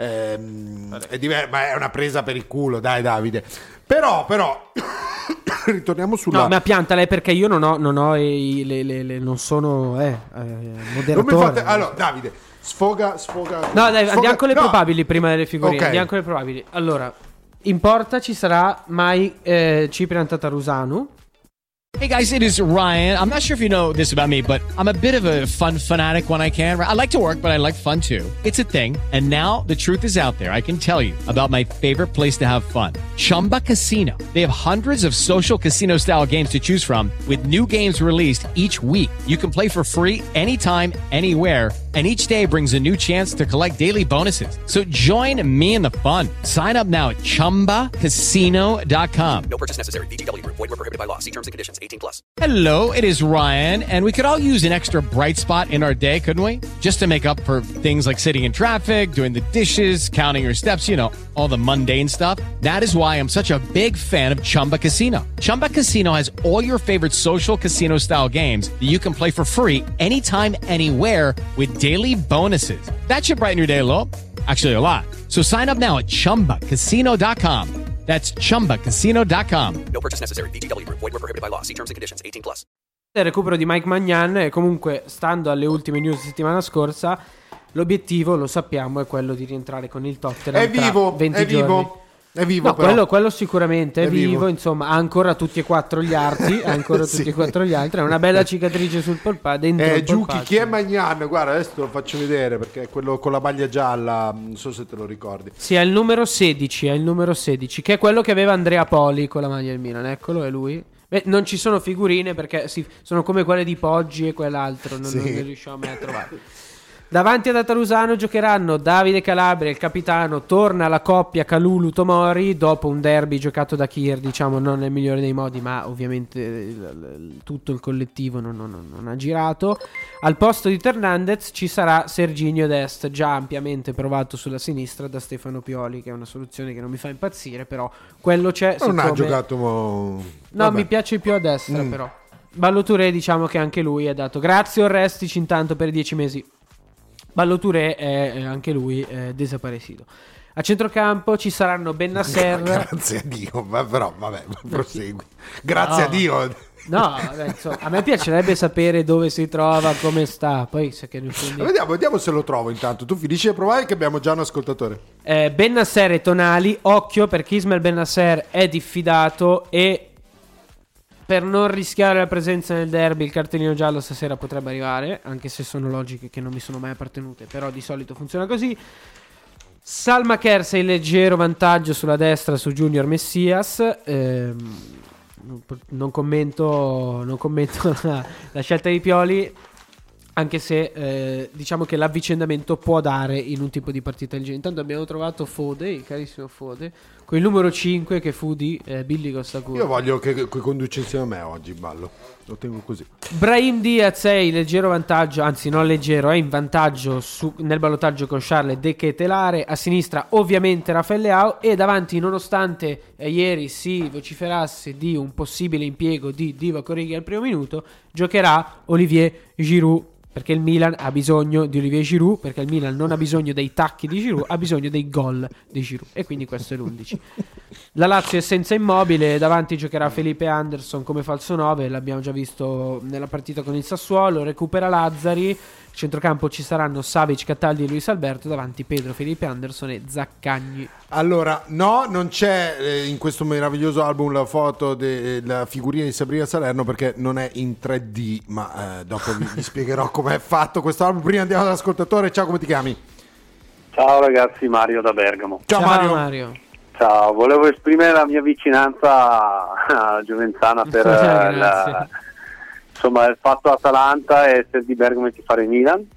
Speaker 9: ehm, è diver- ma è una presa per il culo, dai Davide. Però, però ritorniamo sulla...
Speaker 10: No, ma pianta lei, perché io non ho, non ho i, le, le, le, non sono eh, eh, moderatore.
Speaker 9: Non mi fate... Allora, Davide, sfoga, sfoga...
Speaker 10: No, dai,
Speaker 9: sfoga...
Speaker 10: andiamo con le
Speaker 9: no.
Speaker 10: probabili prima delle figurine.
Speaker 9: Okay.
Speaker 10: Andiamo con le probabili. Allora, in porta ci sarà mai eh, Ciprian Tatarusanu.
Speaker 14: Hey guys, it is Ryan. I'm not sure if you know this about me, but I'm a bit of a fun fanatic when I can. I like to work, but I like fun too. It's a thing. And now the truth is out there. I can tell you about my favorite place to have fun. Chumba Casino. They have hundreds of social casino style games to choose from with new games released each week. You can play for free anytime, anywhere. And each day brings a new chance to collect daily bonuses. So join me in the fun. Sign up now at chumba casino dot com.
Speaker 15: No purchase necessary. V G W Group. Void where prohibited by law. See terms and conditions. eighteen plus.
Speaker 14: Hello, it is Ryan, and we could all use an extra bright spot in our day, couldn't we? Just to make up for things like sitting in traffic, doing the dishes, counting your steps, you know, all the mundane stuff. That is why I'm such a big fan of Chumba Casino. Chumba Casino has all your favorite social casino style games that you can play for free anytime, anywhere with daily bonuses. That should brighten your day a little. Actually, a lot. So sign up now at chumba casino dot com. That's chumba casino dot com.
Speaker 15: No purchase necessary. V G W Group. Void where prohibited by law. See terms and conditions. eighteen plus.
Speaker 10: Il recupero di Mike Maignan, e comunque stando alle ultime news di settimana scorsa, l'obiettivo, lo sappiamo, è quello di rientrare con il Tottenham.
Speaker 9: È vivo,
Speaker 10: tra venti
Speaker 9: è
Speaker 10: giorni.
Speaker 9: vivo. È vivo,
Speaker 10: no,
Speaker 9: però.
Speaker 10: quello, quello sicuramente è,
Speaker 9: È
Speaker 10: vivo.
Speaker 9: vivo.
Speaker 10: Insomma, ha ancora tutti e quattro gli arti. Ha ancora
Speaker 9: Sì.
Speaker 10: tutti e quattro gli altri. Ha una bella cicatrice sul polpaccio. Dentro
Speaker 9: Eh,
Speaker 10: il
Speaker 9: Giuchi,
Speaker 10: polpaccio.
Speaker 9: chi è Magnan? Guarda, adesso te lo faccio vedere perché è quello con la maglia gialla. Non so se te lo ricordi.
Speaker 10: Sì, è il numero sedici. È il numero sedici, che è quello che aveva Andrea Poli con la maglia del Milan. Eccolo, è lui. Beh, non ci sono figurine perché sì, sono come quelle di Poggi e quell'altro. Non,
Speaker 9: Sì.
Speaker 10: non ne riusciamo mai a trovare. Davanti a Tatarusano giocheranno Davide Calabria, il capitano. Torna la coppia Kalulu-Tomori dopo un derby giocato da Kier, diciamo non nel migliore dei modi, ma ovviamente il, il, tutto il collettivo non, non, non ha girato. Al posto di Hernandez ci sarà Serginho Dest, già ampiamente provato sulla sinistra da Stefano Pioli, che è una soluzione che non mi fa impazzire, però quello c'è.
Speaker 9: Non
Speaker 10: siccome...
Speaker 9: ha giocato mo...
Speaker 10: No,
Speaker 9: Vabbè.
Speaker 10: mi piace più a destra,
Speaker 9: Mm.
Speaker 10: però Ballo Touré, diciamo che anche lui è dato. Grazie Orrestic intanto per i dieci mesi. Ballo Touré è eh, anche lui è desaparecido. A centrocampo ci saranno Bennacer.
Speaker 9: Grazie a Dio, ma però vabbè, prosegui. Grazie
Speaker 10: No.
Speaker 9: a Dio.
Speaker 10: No, vabbè, insomma, a me piacerebbe sapere dove si trova, come sta. Poi se che riuscendo...
Speaker 9: Vediamo, vediamo se lo trovo intanto. Tu finisci di provare che abbiamo già un ascoltatore.
Speaker 10: eh, Bennacer e Tonali. Occhio, perché Ismael Bennacer è diffidato e per non rischiare la presenza nel derby il cartellino giallo stasera potrebbe arrivare, anche se sono logiche che non mi sono mai appartenute, però di solito funziona così. Salma Kersey, leggero vantaggio sulla destra su Junior Messias. ehm, non, non commento, non commento la, la scelta di Pioli, anche se eh, diciamo che l'avvicendamento può dare in un tipo di partita del genere. Intanto abbiamo trovato Fode, il carissimo Fode, con il numero cinque che fu di eh, Billy Costacurta.
Speaker 9: Io voglio che, che conduci insieme a me oggi, Ballo. Lo tengo così.
Speaker 10: Brahim Diaz è in leggero vantaggio, anzi non leggero, è in vantaggio su, nel ballottaggio con Charles De Ketelare. A sinistra ovviamente Rafael Leao, e davanti, nonostante eh, ieri si vociferasse di un possibile impiego di Divock Origi al primo minuto, giocherà Olivier Giroud, perché il Milan ha bisogno di Olivier Giroud, perché il Milan non ha bisogno dei tacchi di Giroud, ha bisogno dei gol di Giroud, e quindi questo è l'undici. La Lazio è senza Immobile, davanti giocherà Felipe Anderson come falso nove, l'abbiamo già visto nella partita con il Sassuolo. Recupera Lazzari. Centrocampo ci saranno Savic, Cataldi e Luis Alberto, davanti Pedro, Felipe Anderson e Zaccagni.
Speaker 9: Allora, no, non c'è eh, in questo meraviglioso album la foto della figurina di Sabrina Salerno perché non è in tre D, ma eh, dopo vi, vi spiegherò com'è fatto questo album. Prima andiamo all'ascoltatore. Ciao, come ti chiami?
Speaker 16: Ciao ragazzi, Mario da Bergamo.
Speaker 9: Ciao,
Speaker 10: Ciao
Speaker 9: Mario.
Speaker 10: Mario.
Speaker 16: Ciao, volevo esprimere la mia vicinanza a Giovenzana per eh, la, insomma, il fatto Atalanta e essere di Bergamo e tifare Milan.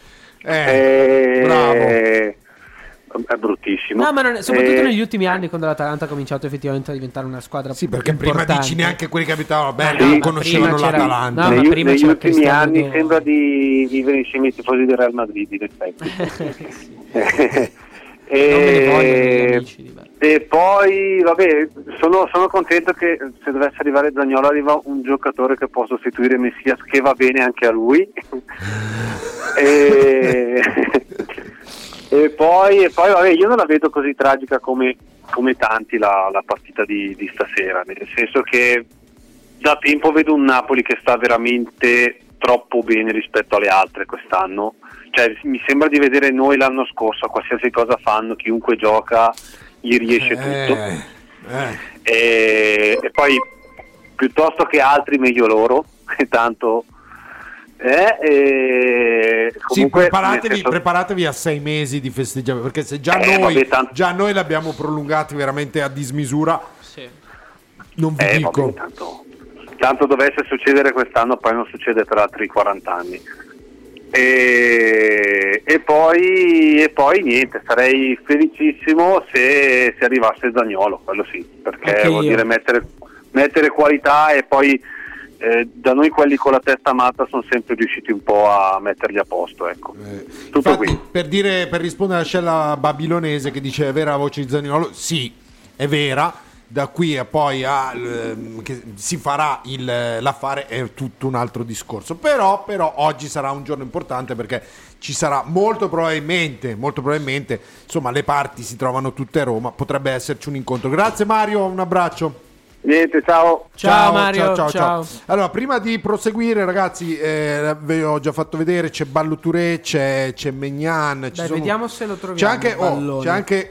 Speaker 9: Eh,
Speaker 16: e...
Speaker 9: bravo.
Speaker 16: È bruttissimo.
Speaker 10: No, ma non è- soprattutto
Speaker 16: E-
Speaker 10: negli ultimi anni, quando l'Atalanta ha cominciato effettivamente a diventare una squadra.
Speaker 9: Sì, perché prima
Speaker 10: importante.
Speaker 9: dici neanche quelli che abitavano a
Speaker 16: Sì,
Speaker 9: Bergamo
Speaker 16: ma
Speaker 9: conoscevano
Speaker 10: prima c'era-
Speaker 9: l'Atalanta.
Speaker 10: no, ma
Speaker 16: negli
Speaker 10: prima
Speaker 16: negli
Speaker 10: c'era
Speaker 16: ultimi
Speaker 10: Cristiano
Speaker 16: anni
Speaker 10: De-
Speaker 16: sembra di vivere insieme ai tifosi del Real Madrid, in effetti. E, e poi vabbè, sono, sono contento che se dovesse arrivare Zaniolo arriva un giocatore che può sostituire Messias, che va bene anche a lui. e, e poi, e poi vabbè, io non la vedo così tragica come, come tanti la, la partita di, di stasera, nel senso che da tempo vedo un Napoli che sta veramente troppo bene rispetto alle altre quest'anno. Cioè, mi sembra di vedere noi l'anno scorso, a qualsiasi cosa fanno, chiunque gioca gli riesce tutto.
Speaker 9: Eh, eh.
Speaker 16: E, e poi piuttosto che altri meglio loro, e tanto eh, e
Speaker 9: Sì,
Speaker 16: comunque
Speaker 9: preparatevi,
Speaker 16: nel senso-
Speaker 9: preparatevi a sei mesi di festeggiamento, perché se già
Speaker 16: Eh,
Speaker 9: noi
Speaker 16: vabbè, tanto-
Speaker 9: già noi l'abbiamo prolungati veramente a dismisura, non vi
Speaker 16: Eh,
Speaker 9: dico.
Speaker 16: vabbè, tanto, tanto dovesse succedere quest'anno, poi non succede per altri quaranta anni. E, e poi e poi niente, sarei felicissimo se, se arrivasse Zaniolo, quello sì, perché
Speaker 10: Anche
Speaker 16: vuol
Speaker 10: io.
Speaker 16: dire mettere, mettere qualità, e poi eh, da noi quelli con la testa matta sono sempre riusciti un po' a metterli a posto, ecco. Tutto
Speaker 9: Infatti,
Speaker 16: qui.
Speaker 9: per dire, per rispondere alla scella babilonese che dice è vera la voce di Zaniolo, sì, è vera. Da qui a poi a, ehm, che si farà il, l'affare è tutto un altro discorso. Però, però oggi sarà un giorno importante, perché ci sarà molto probabilmente, molto probabilmente, insomma, le parti si trovano tutte a Roma. Potrebbe esserci un incontro. Grazie Mario, un abbraccio.
Speaker 16: Niente, ciao.
Speaker 10: Ciao, Mario,
Speaker 9: ciao, ciao,
Speaker 10: ciao.
Speaker 9: ciao. Allora, prima di proseguire, ragazzi, eh, ve ho già fatto vedere, c'è Ballo Touré, c'è, c'è Megnan. Ci
Speaker 10: Dai,
Speaker 9: sono-
Speaker 10: vediamo se lo troviamo.
Speaker 9: C'è anche, oh,
Speaker 10: Ballone.
Speaker 9: c'è anche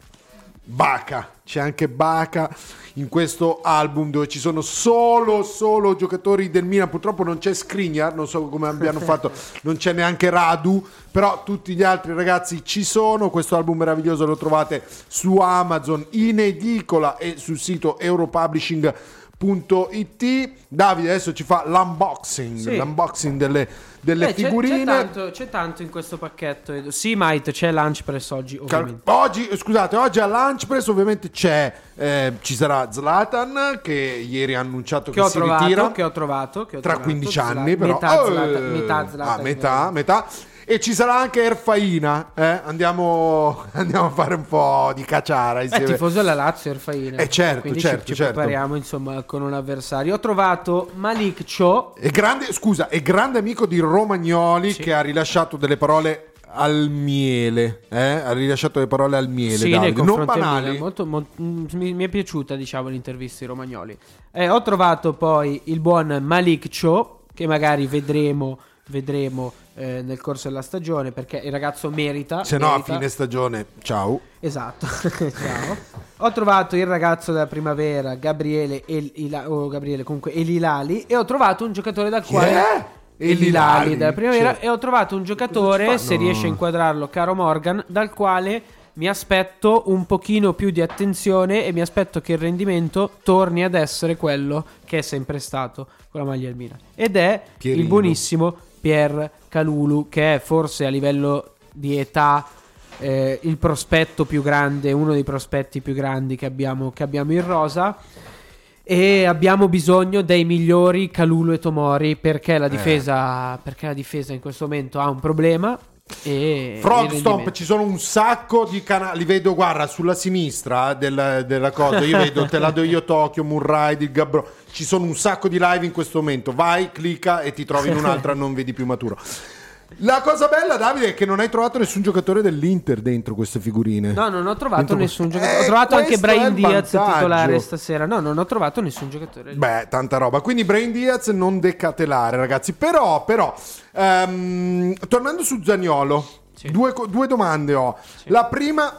Speaker 9: Baca, c'è anche Baca in questo album, dove ci sono solo solo giocatori del Milan. Purtroppo non c'è Skriniar, non so come abbiano fatto, non c'è neanche Radu, però tutti gli altri ragazzi ci sono. Questo album meraviglioso lo trovate su Amazon in edicola e sul sito europublishing punto it. Davide adesso ci fa l'unboxing,
Speaker 10: Sì.
Speaker 9: l'unboxing delle, delle
Speaker 10: Eh, c'è-
Speaker 9: figurine.
Speaker 10: C'è, tanto, c'è tanto in questo pacchetto. Edo. Sì, Mite, c'è Lunch Press oggi, ovviamente.
Speaker 9: Oggi, scusate, oggi a Lunch Press ovviamente c'è, eh, ci sarà Zlatan, che ieri ha annunciato che,
Speaker 10: Che ho
Speaker 9: si
Speaker 10: trovato,
Speaker 9: ritira
Speaker 10: che ho trovato, che ho
Speaker 9: tra
Speaker 10: trovato.
Speaker 9: quindici anni,
Speaker 10: Zlatan-
Speaker 9: però
Speaker 10: metà
Speaker 9: Eh,
Speaker 10: Zlatan- metà Zlatan,
Speaker 9: ah, metà, metà. E ci sarà anche Erfaina, eh? andiamo, andiamo a fare un po' di cacciara
Speaker 10: È
Speaker 9: insieme.
Speaker 10: tifoso della Lazio, Erfaina.
Speaker 9: Eh, certo,
Speaker 10: Quindi
Speaker 9: certo,
Speaker 10: ci, ci
Speaker 9: certo.
Speaker 10: prepariamo insomma con un avversario. Ho trovato Malik Cho.
Speaker 9: È grande, scusa, è grande amico di Romagnoli, che ha rilasciato delle parole al miele, eh? ha rilasciato le parole al miele,
Speaker 10: Sì, nei
Speaker 9: Davide. non
Speaker 10: confronti del
Speaker 9: banali.
Speaker 10: Milan. Molto, mol- mm, mi, mi è piaciuta, diciamo, l'intervista di Romagnoli. Eh, ho trovato poi il buon Malik Cho, che magari vedremo vedremo eh, nel corso della stagione, perché il ragazzo merita.
Speaker 9: Se no a
Speaker 10: merita.
Speaker 9: fine stagione, ciao.
Speaker 10: Esatto. Ciao. Ho trovato il ragazzo della primavera, Gabriele El Ila- o Gabriele comunque Elilali, e ho trovato un giocatore dal quale
Speaker 9: è?
Speaker 10: Elilali
Speaker 9: Elilali,
Speaker 10: della primavera,
Speaker 9: cioè-
Speaker 10: e ho trovato un giocatore,
Speaker 9: Cosa
Speaker 10: se
Speaker 9: fanno?
Speaker 10: riesce a inquadrarlo, caro Morgan, dal quale mi aspetto un pochino più di attenzione, e mi aspetto che il rendimento torni ad essere quello che è sempre stato con la maglia del Milan, ed è
Speaker 9: Pierino.
Speaker 10: il buonissimo Pierre Kalulu, che è forse a livello di età eh, il prospetto più grande, uno dei prospetti più grandi che abbiamo, che abbiamo in rosa. E abbiamo bisogno dei migliori Kalulu e Tomori, perché la difesa, perché la difesa in questo momento ha un problema. E il
Speaker 9: Frogstomp,
Speaker 10: rendimento.
Speaker 9: ci sono un sacco di canali, li vedo, guarda, sulla sinistra del- della cosa, io vedo Te la do io Tokyo, Murray, il Gabbro, ci sono un sacco di live in questo momento, vai, clicca e ti trovi in un'altra non vedi più maturo. La cosa bella, Davide, è che non hai trovato nessun giocatore dell'Inter dentro queste figurine.
Speaker 10: No, non ho trovato
Speaker 9: Dentro-
Speaker 10: nessun giocatore.
Speaker 9: Eh,
Speaker 10: Ho trovato anche
Speaker 9: questo è
Speaker 10: Brahim
Speaker 9: il
Speaker 10: Diaz
Speaker 9: vantaggio.
Speaker 10: titolare stasera. No, non ho trovato nessun giocatore.
Speaker 9: Beh, tanta roba. Quindi Brain Diaz non decatelare, ragazzi. Però, però, ehm, tornando su Zaniolo, due, co- due domande ho. La prima...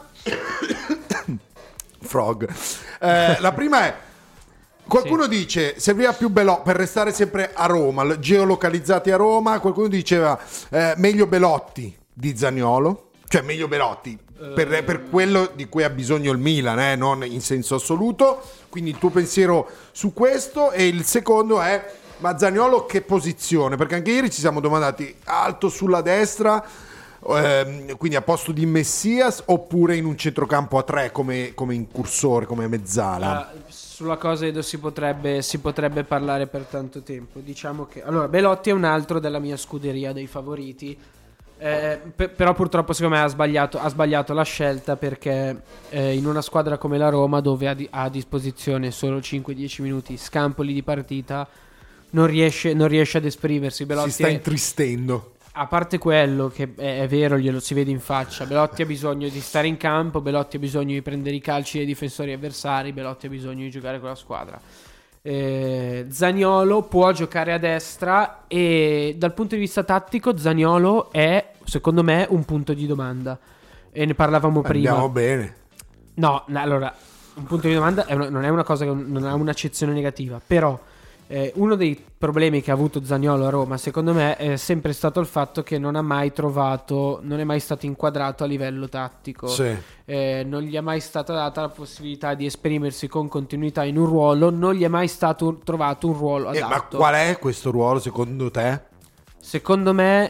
Speaker 9: Frog. Eh, la prima è... Qualcuno dice serviva più Belotti per restare sempre a Roma, l- geolocalizzati a Roma. Qualcuno diceva eh, meglio Belotti di Zaniolo, cioè meglio Belotti per, per quello di cui ha bisogno il Milan, eh, non in senso assoluto. Quindi il tuo pensiero su questo. E il secondo è: ma Zaniolo che posizione? Perché anche ieri ci siamo domandati, alto sulla destra, ehm, quindi a posto di Messias, oppure in un centrocampo a tre come, come incursore, come mezzala.
Speaker 10: Uh, sulla cosa Edo, si potrebbe, si potrebbe parlare per tanto tempo. Diciamo che allora Belotti è un altro della mia scuderia dei favoriti, Eh, pe- però purtroppo secondo me ha sbagliato, ha sbagliato la scelta, perché eh, in una squadra come la Roma, dove ha, di- ha a disposizione solo cinque dieci minuti scampoli di partita, non riesce, non riesce ad esprimersi. Belotti
Speaker 9: si sta
Speaker 10: è-
Speaker 9: intristendo.
Speaker 10: A parte quello, che è, è vero, glielo si vede in faccia, Belotti ha bisogno di stare in campo, Belotti ha bisogno di prendere i calci dei difensori avversari, Belotti ha bisogno di giocare con la squadra. Eh, Zaniolo può giocare a destra, e dal punto di vista tattico Zaniolo è, secondo me, un punto di domanda, e ne parlavamo prima.
Speaker 9: Andiamo bene.
Speaker 10: No, no, allora, un punto di domanda è una- non è una cosa che non ha un'accezione negativa, però eh, uno dei problemi che ha avuto Zaniolo a Roma, secondo me, è sempre stato il fatto che non ha mai trovato, non è mai stato inquadrato a livello tattico.
Speaker 9: Sì.
Speaker 10: Eh, non gli è mai stata data la possibilità di esprimersi con continuità in un ruolo, non gli è mai stato trovato un ruolo
Speaker 9: Eh, ma
Speaker 10: adatto.
Speaker 9: qual è questo ruolo secondo te?
Speaker 10: Secondo me,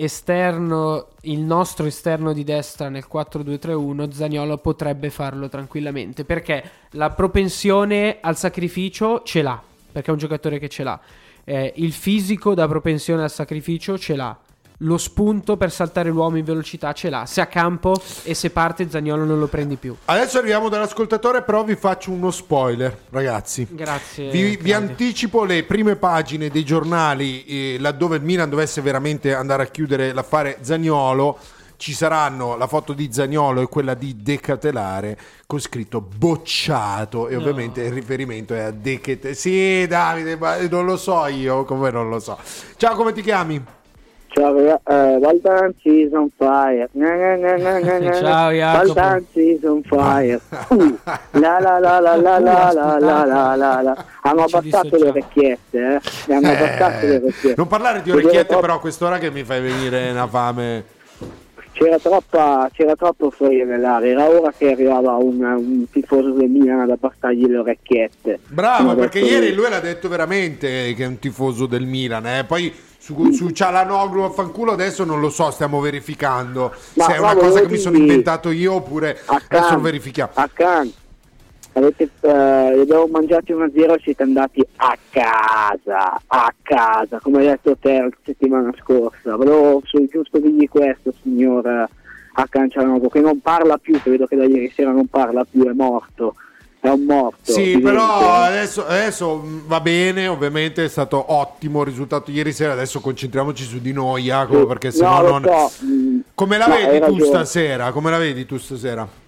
Speaker 10: esterno, il nostro esterno di destra nel quattro due tre uno, Zaniolo potrebbe farlo tranquillamente, perché la propensione al sacrificio ce l'ha, perché è un giocatore che ce l'ha. Eh, il fisico da propensione al sacrificio ce l'ha. Lo spunto per saltare l'uomo in velocità ce l'ha. Se a campo e se parte, Zaniolo non lo prendi più.
Speaker 9: Adesso arriviamo dall'ascoltatore, però vi faccio uno spoiler, ragazzi.
Speaker 10: Grazie.
Speaker 9: Vi, vi
Speaker 10: Claudio.
Speaker 9: anticipo le prime pagine dei giornali, eh, laddove il Milan dovesse veramente andare a chiudere l'affare Zaniolo. Ci saranno la foto di Zaniolo e quella di De Ketelare con scritto bocciato, e
Speaker 10: No.
Speaker 9: ovviamente il riferimento è a De Ketelare. Sì, Davide, ma non lo so io, come non lo so. Ciao, come ti chiami?
Speaker 17: Ciao, uh, Baldanzi is on fire. Na, na, na, na, na, na.
Speaker 10: Ciao, Jacopo.
Speaker 17: Baldanzi is on fire. Uh, la la la la la la la la la la la. Hanno abbassato le orecchiette, eh? Le hanno
Speaker 9: Eh,
Speaker 17: abbassato le orecchiette.
Speaker 9: Non parlare di
Speaker 17: Vedevo
Speaker 9: orecchiette,
Speaker 17: troppo-
Speaker 9: però a quest'ora che mi fai venire una fame.
Speaker 17: C'era troppa, c'era troppo fuori nell'aria. Era ora che arrivava un, un tifoso del Milan ad abbastargli le orecchiette.
Speaker 9: Bravo,
Speaker 17: Hanno
Speaker 9: perché
Speaker 17: detto-
Speaker 9: ieri lui l'ha detto veramente che è un tifoso del Milan, eh. Poi su, su Cialanoglu a fanculo adesso non lo so, stiamo verificando
Speaker 17: Ma
Speaker 9: se è una
Speaker 17: bravo,
Speaker 9: cosa che
Speaker 17: vedi-
Speaker 9: mi sono inventato io oppure adesso lo verifichiamo.
Speaker 17: A Cannes avete, eh, abbiamo mangiati uno a zero e siete andati a casa, a casa, come hai detto te la settimana scorsa. Volevo solo giusto dirgli questo, signor eh, Hakan Çalhanoğlu, che non parla più, che vedo che da ieri sera non parla più, è morto, è un morto.
Speaker 9: Sì,
Speaker 17: vivente.
Speaker 9: però adesso, adesso mh, va bene, ovviamente è stato ottimo il risultato ieri sera, adesso concentriamoci su di noi, Jacopo,
Speaker 17: Sì,
Speaker 9: perché
Speaker 17: no,
Speaker 9: sennò
Speaker 17: lo
Speaker 9: non...
Speaker 17: so, mh,
Speaker 9: Come la
Speaker 17: no,
Speaker 9: vedi
Speaker 17: hai
Speaker 9: tu
Speaker 17: ragione.
Speaker 9: stasera? Come la vedi tu stasera?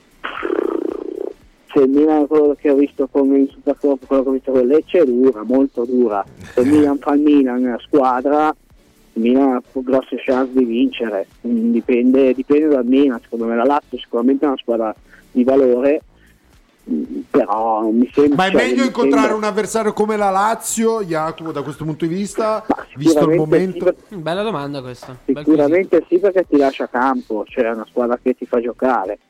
Speaker 17: Se il Milan, quello che ho visto come in Supercoppa, quello che ho visto con Lecce, è dura, molto dura. Se il Milan fa il Milan a squadra, il Milan ha grosse chance di vincere. Mm, Dipende, dipende dal Milan. Secondo me la Lazio sicuramente è una squadra di valore, mm, però non mi sembra.
Speaker 9: Ma è
Speaker 17: cioè,
Speaker 9: meglio
Speaker 17: non mi
Speaker 9: incontrare
Speaker 17: sembra-
Speaker 9: un avversario come la Lazio, Jacopo, da questo punto di vista, visto il
Speaker 17: sicuramente
Speaker 9: momento?
Speaker 17: sì,
Speaker 10: Bella domanda questa. Bel
Speaker 17: Sicuramente sì, perché ti lascia campo, cioè è una squadra che ti fa giocare.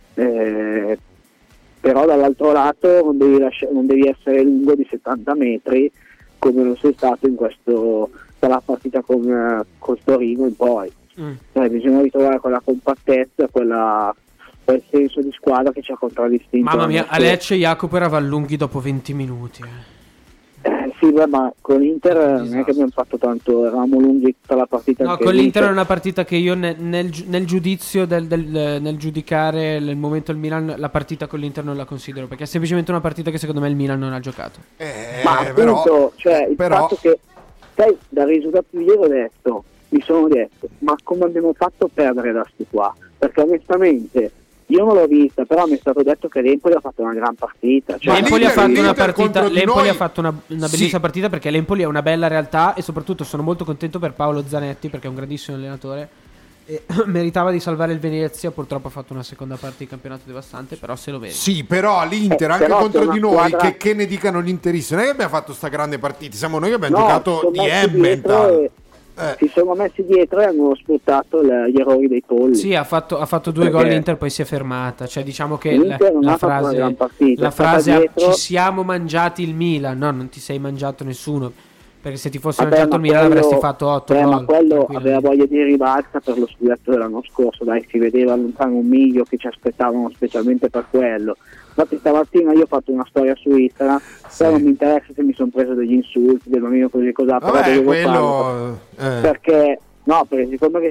Speaker 17: Eh, però dall'altro lato non devi, lascia- non devi essere lungo di settanta metri come non sei stato in questo dalla partita con, eh, col Torino in poi.
Speaker 10: Mm.
Speaker 17: Eh, bisogna ritrovare quella compattezza, quella, quel senso di squadra che ci ha contraddistinto.
Speaker 10: Mamma mia,
Speaker 17: l'anno
Speaker 10: a
Speaker 17: scorso.
Speaker 10: Lecce Jacopo era Vallunghi dopo venti minuti. eh.
Speaker 17: Eh, sì, beh, ma con l'Inter non è che abbiamo fatto tanto, eravamo lunghi tutta la partita.
Speaker 10: No,
Speaker 17: anche
Speaker 10: con l'Inter è
Speaker 17: lì.
Speaker 10: una partita che io ne- nel, giu- nel giudizio del, del- nel giudicare il momento del Milan, la partita con l'Inter non la considero, perché è semplicemente una partita che secondo me il Milan non ha giocato.
Speaker 17: Ma appunto, cioè, il
Speaker 10: però-
Speaker 17: fatto che sai, dal risultato di ieri ho detto, mi sono detto, ma come abbiamo fatto a perdere da sti qua? Perché onestamente io non l'ho vista, però mi è stato detto che l'Empoli ha fatto una gran partita. Cioè,
Speaker 10: L'Empoli ha fatto una
Speaker 9: l'Inter
Speaker 10: partita,
Speaker 9: contro di
Speaker 10: l'Empoli
Speaker 9: noi-
Speaker 10: ha fatto una, una
Speaker 9: Sì.
Speaker 10: bellissima partita, perché l'Empoli è una bella realtà e soprattutto sono molto contento per Paolo Zanetti, perché è un grandissimo allenatore e meritava di salvare il Venezia. Purtroppo ha fatto una seconda parte di campionato devastante, però se lo vede.
Speaker 9: Sì, però l'Inter
Speaker 17: Eh,
Speaker 9: anche
Speaker 17: però
Speaker 9: contro
Speaker 17: c'è
Speaker 9: di
Speaker 17: una
Speaker 9: noi,
Speaker 17: squadra-
Speaker 9: che, che ne dicano gli interisti, non è che abbiamo fatto sta grande partita, siamo noi che abbiamo
Speaker 17: no,
Speaker 9: giocato
Speaker 17: si
Speaker 9: di
Speaker 17: sono messi dietro
Speaker 9: Emmental.
Speaker 17: e- si sono messi dietro e hanno sfruttato le- gli errori dei polli.
Speaker 10: Sì, ha fatto, ha fatto due
Speaker 17: Perché-
Speaker 10: gol l'Inter, poi si è fermata. Cioè, diciamo che
Speaker 17: L'Inter
Speaker 10: la,
Speaker 17: non
Speaker 10: la
Speaker 17: ha fatto una
Speaker 10: frase,
Speaker 17: gran partita,
Speaker 10: la
Speaker 17: è stata
Speaker 10: frase
Speaker 17: dietro-
Speaker 10: ci siamo mangiati il Milan. No, non ti sei mangiato nessuno. Perché se ti fossi
Speaker 17: Vabbè,
Speaker 10: mangiato il
Speaker 17: ma
Speaker 10: Milan
Speaker 17: quello-
Speaker 10: avresti fatto otto
Speaker 17: eh,
Speaker 10: gol.
Speaker 17: ma quello
Speaker 10: tranquillamente.
Speaker 17: aveva voglia di ribalta per lo scudetto dell'anno scorso, dai, si vedeva lontano un miglio che ci aspettavano specialmente per quello. Infatti stamattina io ho fatto una storia su Instagram, però non mi interessa se mi sono preso degli insulti del bambino così cos'ha, però
Speaker 9: Vabbè,
Speaker 17: dovevo
Speaker 9: quello...
Speaker 17: farlo
Speaker 9: eh.
Speaker 17: perché no, perché secondo me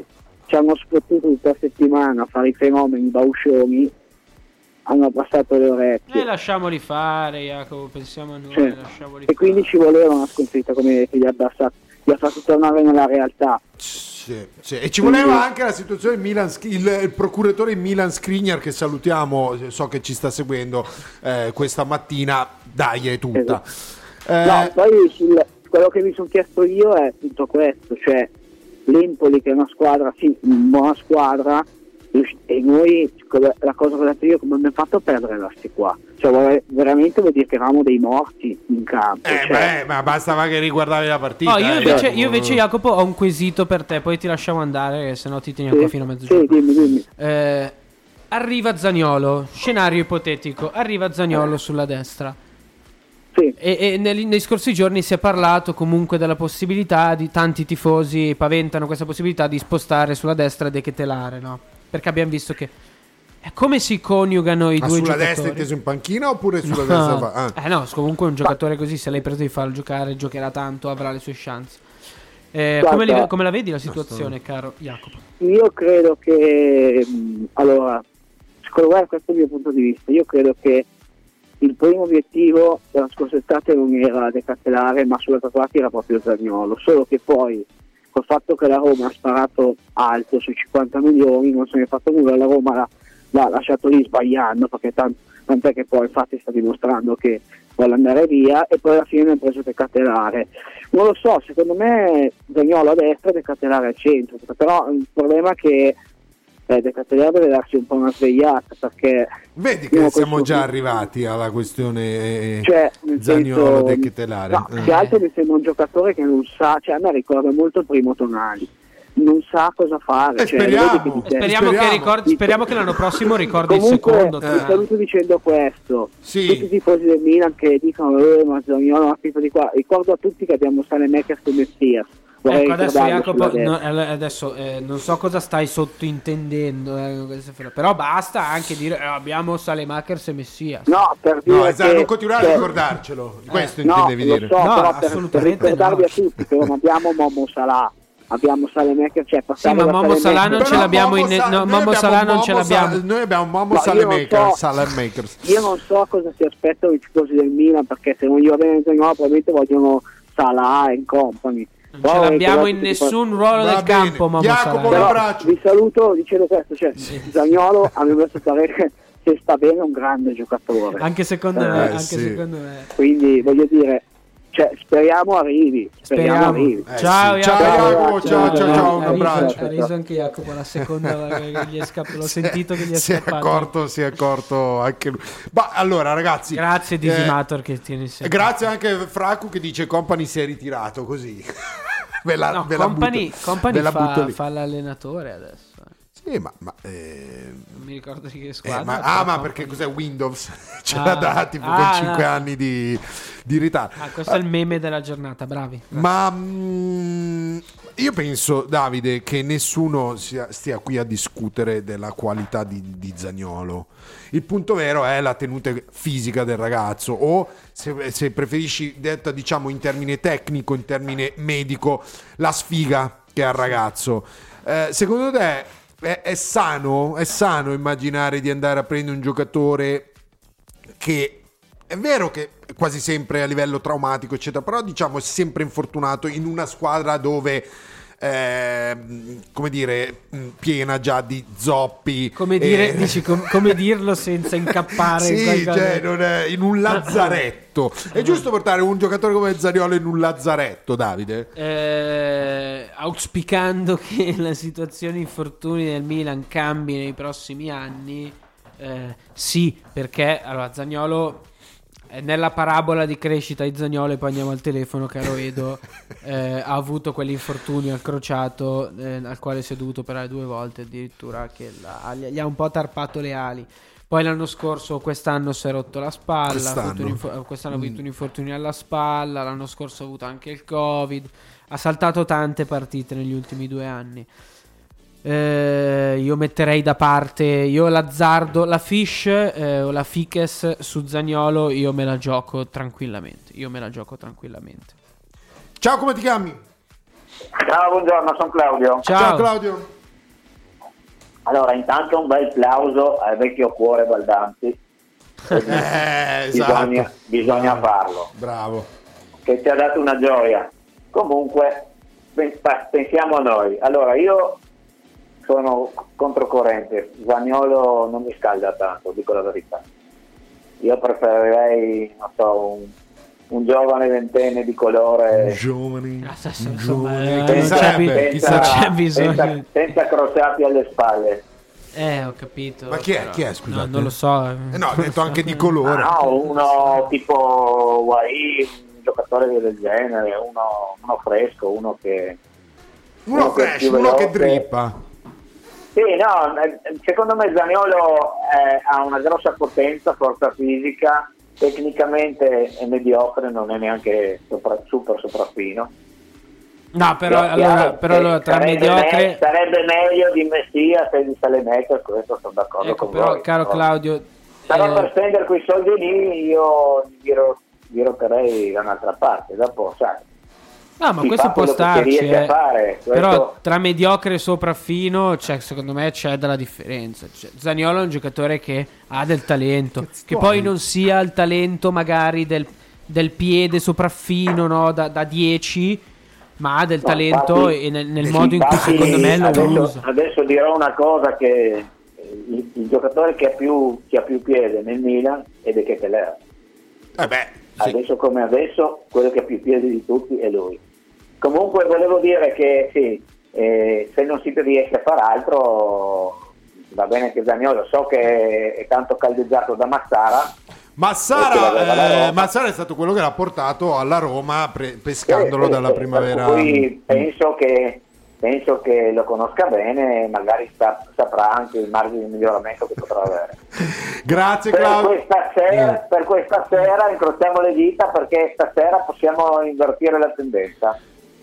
Speaker 17: ci hanno sfottuto tutta la settimana a fare i fenomeni bauscioni, hanno passato le orecchie.
Speaker 10: E lasciamoli fare, Jacopo, pensiamo a noi,
Speaker 17: Cioè,
Speaker 10: lasciamoli
Speaker 17: e quindi ci voleva una sconfitta come che gli ha abbassato, gli ha fatto tornare nella realtà.
Speaker 9: Sì, sì. E ci voleva anche la situazione Milan, il, il procuratore Milan Skriniar, che salutiamo, so che ci sta seguendo eh, questa mattina, dai, è tutta. Eh,
Speaker 17: No, poi sul, quello che mi sono chiesto io è tutto questo, cioè l'Empoli che è una squadra, sì, una buona squadra, e noi, la cosa che ho detto io, come abbiamo fatto a perdere la sti qua? Cioè vorrei, veramente vuol dire che eravamo dei morti in campo.
Speaker 9: eh,
Speaker 17: cioè.
Speaker 9: beh, ma bastava che riguardavi la partita.
Speaker 10: Oh, io,
Speaker 9: eh.
Speaker 10: invece, io invece, Jacopo, ho un quesito per te, poi ti lasciamo andare, se no ti teniamo
Speaker 17: Sì,
Speaker 10: qua fino a mezzogiorno.
Speaker 17: sì, dimmi, dimmi.
Speaker 10: Eh, arriva Zaniolo, scenario ipotetico, arriva Zaniolo sulla destra.
Speaker 17: Sì.
Speaker 10: E, e nei, nei scorsi giorni si è parlato comunque della possibilità di tanti tifosi paventano questa possibilità di spostare sulla destra e De Ketelaere, no? Perché abbiamo visto che eh, come si coniugano i
Speaker 9: Ma
Speaker 10: due
Speaker 9: sulla
Speaker 10: giocatori.
Speaker 9: destra inteso in panchina oppure sulla
Speaker 10: No.
Speaker 9: destra? fa- ah.
Speaker 10: Eh no, comunque un giocatore così, se l'hai preso di farlo giocare, giocherà tanto, avrà le sue chance. Eh,
Speaker 17: Guarda,
Speaker 10: come, li- come la vedi la situazione, caro Jacopo?
Speaker 17: Io credo che mh, allora, secondo me, questo è il mio punto di vista, io credo che il primo obiettivo della scorsa estate non era De Ketelaere, ma sulla parte era proprio Zaniolo, solo che poi col fatto che la Roma ha sparato alto sui cinquanta milioni non se ne è fatto nulla, la Roma l'ha, l'ha lasciato lì sbagliando, perché tant- tant'è che poi infatti sta dimostrando che vuole andare via, e poi alla fine ne ha preso De Ketelaere. Non lo so, secondo me Zaniolo a destra e De Ketelaere al centro, però il problema è che eh, De Ketelaere deve darsi un po' una svegliata, perché
Speaker 9: Vedi che siamo già arrivati alla questione eh,
Speaker 17: cioè, nel
Speaker 9: Zaniolo
Speaker 17: senso,
Speaker 9: De Ketelaere.
Speaker 17: no,
Speaker 9: Eh.
Speaker 17: che altro mi sembra un giocatore che non sa, cioè a me ricorda molto il primo Tonali, non sa cosa fare.
Speaker 9: Eh,
Speaker 17: cioè,
Speaker 9: speriamo.
Speaker 17: vedi che ti-
Speaker 10: Speriamo, Che ricordi, speriamo che l'anno prossimo ricordi
Speaker 17: Comunque,
Speaker 10: il secondo.
Speaker 17: ti
Speaker 10: Tonali.
Speaker 17: saluto dicendo questo:
Speaker 9: Sì.
Speaker 17: tutti i tifosi del Milan che dicono eh, ma Zaniolo ma tipo di qua, ricordo a tutti che abbiamo Saelemaekers e Messias. Vorrei
Speaker 10: Ecco, adesso
Speaker 17: ricordarlo
Speaker 10: Jacopo,
Speaker 17: sulla
Speaker 10: no,
Speaker 17: destra.
Speaker 10: eh, adesso eh, non so cosa stai sottointendendo, eh, queste fero- però basta anche dire eh, abbiamo Saelemaekers e Messias.
Speaker 17: No, per dire
Speaker 9: No, esatto,
Speaker 17: che-
Speaker 9: non continuare a
Speaker 17: che-
Speaker 9: ricordarcelo. Questo
Speaker 17: no,
Speaker 9: intendevi
Speaker 17: lo
Speaker 9: dire.
Speaker 17: so,
Speaker 10: No,
Speaker 17: però per, per
Speaker 10: assolutamente
Speaker 17: ricordarvi
Speaker 10: no.
Speaker 17: a tutti che non abbiamo Momo Salah, abbiamo Saelemaekers, cioè
Speaker 10: Sì,
Speaker 17: passare
Speaker 10: ma
Speaker 17: da
Speaker 10: Momo Salah non
Speaker 17: Saelemaekers-
Speaker 10: ce l'abbiamo in
Speaker 9: Momo Sa-
Speaker 10: no,
Speaker 9: noi
Speaker 10: Momo
Speaker 9: abbiamo
Speaker 10: Salah non ce
Speaker 9: Momo
Speaker 10: l'abbiamo.
Speaker 9: Sa- noi abbiamo Momo
Speaker 17: No, io non
Speaker 9: Saelemaekers,
Speaker 17: so-
Speaker 9: Saelemaekers.
Speaker 17: Io non so cosa si aspettano i tifosi del Milan, perché se non gli va bene Zaniolo probabilmente vogliono Salah e company.
Speaker 10: Non ce l'abbiamo in nessun ruolo
Speaker 9: Va
Speaker 10: del
Speaker 9: bene.
Speaker 10: campo, Momo
Speaker 9: Jacopo,
Speaker 10: Salah.
Speaker 9: un
Speaker 17: Però
Speaker 9: abbraccio.
Speaker 17: vi saluto dicendo questo, cioè Zaniolo a mio messo parere se sta bene è un grande giocatore.
Speaker 10: Anche secondo
Speaker 17: Eh,
Speaker 10: me, anche
Speaker 9: sì.
Speaker 10: secondo me.
Speaker 17: Quindi voglio dire, cioè, speriamo arrivi, speriamo,
Speaker 10: Speriamo.
Speaker 17: arrivi.
Speaker 9: Eh,
Speaker 10: Ciao,
Speaker 9: sì. Ciao,
Speaker 10: Jacopo.
Speaker 9: Jacopo, ciao, ciao, ciao, un
Speaker 10: Ha riso-
Speaker 9: abbraccio.
Speaker 10: Ha riso anche Jacopo la seconda che gli è scappato, l'ho sentito che gli è
Speaker 9: si è
Speaker 10: scappato.
Speaker 9: accorto, si è accorto anche lui. Ma allora, ragazzi,
Speaker 10: Grazie
Speaker 9: eh,
Speaker 10: Disimator che tieni sempre.
Speaker 9: grazie anche a Fracu che dice Company si è ritirato così. ve la,
Speaker 10: No,
Speaker 9: ve la
Speaker 10: Company,
Speaker 9: butto-
Speaker 10: Company
Speaker 9: ve la butto
Speaker 10: fa,
Speaker 9: lì.
Speaker 10: fa l'allenatore adesso.
Speaker 9: Sì, ma, ma, eh,
Speaker 10: Non mi ricordo di che
Speaker 9: eh,
Speaker 10: squadra.
Speaker 9: ma-
Speaker 10: però
Speaker 9: ah, ma
Speaker 10: Company.
Speaker 9: perché cos'è Windows? Ce
Speaker 10: Ah.
Speaker 9: l'ha dati per
Speaker 10: Ah,
Speaker 9: cinque
Speaker 10: no.
Speaker 9: anni di, di ritardo.
Speaker 10: Ah, questo è il meme della giornata, bravi.
Speaker 9: Ma mm, io penso, Davide, che nessuno sia- stia qui a discutere della qualità di, di Zaniolo. Il punto vero è la tenuta fisica del ragazzo, o se, se preferisci detta diciamo in termine tecnico, in termine medico, la sfiga che ha il ragazzo. Eh, secondo te è, è sano, è sano immaginare di andare a prendere un giocatore che è vero che quasi sempre a livello traumatico eccetera, però diciamo è sempre infortunato in una squadra dove eh, come dire mh, piena già di zoppi,
Speaker 10: Come dire,
Speaker 9: e-
Speaker 10: dici, com- come dirlo senza incappare in
Speaker 9: sì,
Speaker 10: qualcosa.
Speaker 9: cioè, non è in un lazzaretto. È giusto portare un giocatore come Zaniolo in un lazzaretto, Davide?
Speaker 10: Eh, auspicando che la situazione infortuni del Milan cambi nei prossimi anni, eh, sì, perché allora Zaniolo eh, nella parabola di crescita di Zaniolo, e poi andiamo al telefono, caro Edo, eh, ha avuto quell'infortunio al crociato eh, al quale si è dovuto operare due volte addirittura, che la- gli ha un po' tarpato le ali. Poi l'anno scorso, quest'anno si è rotto la spalla,
Speaker 9: Quest'anno.
Speaker 10: ha avuto un infor- quest'anno ha avuto
Speaker 9: Mm.
Speaker 10: un infortunio alla spalla, l'anno scorso ha avuto anche il Covid, ha saltato tante partite negli ultimi due anni. Eh, io metterei da parte, io l'azzardo, la Fish eh, o la Fiches su Zaniolo, io me la gioco tranquillamente, io me la gioco tranquillamente.
Speaker 9: Ciao, come ti chiami?
Speaker 11: Ciao, buongiorno, sono Claudio.
Speaker 10: Ciao.
Speaker 9: Ciao Claudio.
Speaker 12: Allora, intanto un bel plauso al vecchio cuore Baldanzi.
Speaker 9: Eh,
Speaker 12: bisogna,
Speaker 9: esatto.
Speaker 12: bisogna farlo.
Speaker 9: Bravo.
Speaker 12: Che ci ha dato una gioia. Comunque, pensiamo a noi. Allora, io sono controcorrente. Zaniolo non mi scalda tanto, dico la verità. Io preferirei, non so, un, un giovane ventenne di colore.
Speaker 9: Giovani.
Speaker 10: Giovane.
Speaker 12: Senza,
Speaker 10: C'è,
Speaker 12: senza,
Speaker 10: c'è bisogno.
Speaker 12: senza, senza crociati alle spalle.
Speaker 10: Eh, ho capito.
Speaker 9: Ma chi è?
Speaker 10: però-
Speaker 9: Chi è, scusate?
Speaker 10: No, non lo so.
Speaker 9: Eh no, ha detto anche di colore.
Speaker 12: Ah, no, uno tipo Guai, un giocatore del genere, uno, uno fresco, uno che
Speaker 9: Uno
Speaker 12: che è
Speaker 9: fresh,
Speaker 12: più
Speaker 9: uno che
Speaker 12: veloce.
Speaker 9: drippa.
Speaker 12: Sì, no, eh, secondo me Zaniolo eh, ha una grossa potenza, forza fisica, tecnicamente è mediocre, non è neanche sopra, super sopraffino.
Speaker 10: No, però,
Speaker 12: Chiaro
Speaker 10: allora,
Speaker 12: che
Speaker 10: però allora, tra
Speaker 12: sarebbe
Speaker 10: mediocre...
Speaker 12: me- sarebbe meglio di Messia se di Salenetto, questo sono d'accordo
Speaker 10: Ecco,
Speaker 12: con
Speaker 10: però,
Speaker 12: voi.
Speaker 10: caro
Speaker 12: Però-
Speaker 10: Claudio...
Speaker 12: Però
Speaker 10: eh,
Speaker 12: per spendere quei soldi lì io giro- dirotterei da un'altra parte, dopo sai.
Speaker 10: No, ma
Speaker 12: si
Speaker 10: questo
Speaker 12: fa
Speaker 10: può
Speaker 12: quello che si
Speaker 10: starci,
Speaker 12: riesce a
Speaker 10: eh.
Speaker 12: fare, questo-
Speaker 10: Però tra mediocre e sopraffino, cioè, secondo me c'è della differenza. Cioè, Zaniolo è un giocatore che ha del talento, che poi non sia il talento magari del, del piede sopraffino, no, da, da dieci, ma ha del
Speaker 12: No,
Speaker 10: talento
Speaker 12: infatti-
Speaker 10: e nel, nel modo in cui
Speaker 12: infatti
Speaker 10: secondo me lo
Speaker 12: adesso,
Speaker 10: usa.
Speaker 12: adesso dirò una cosa, che il, il giocatore che ha più che ha più piede nel Milan è De Ketelaere.
Speaker 9: Eh beh,
Speaker 12: Adesso come adesso, quello che ha più piedi di tutti è lui. Comunque volevo dire che sì, eh, se non si riesce a fare altro, va bene che Zaniolo, so che è tanto caldeggiato da Massara.
Speaker 9: Massara, eh, Massara è stato quello che l'ha portato alla Roma pre- pescandolo
Speaker 12: Sì, sì,
Speaker 9: dalla
Speaker 12: sì,
Speaker 9: primavera.
Speaker 12: per cui penso che, penso che lo conosca bene e magari sa- saprà anche il margine di miglioramento che potrà avere.
Speaker 9: Grazie
Speaker 12: Per
Speaker 9: Claudio.
Speaker 12: questa, sera, per questa sera incrociamo le dita, perché stasera possiamo invertire la tendenza.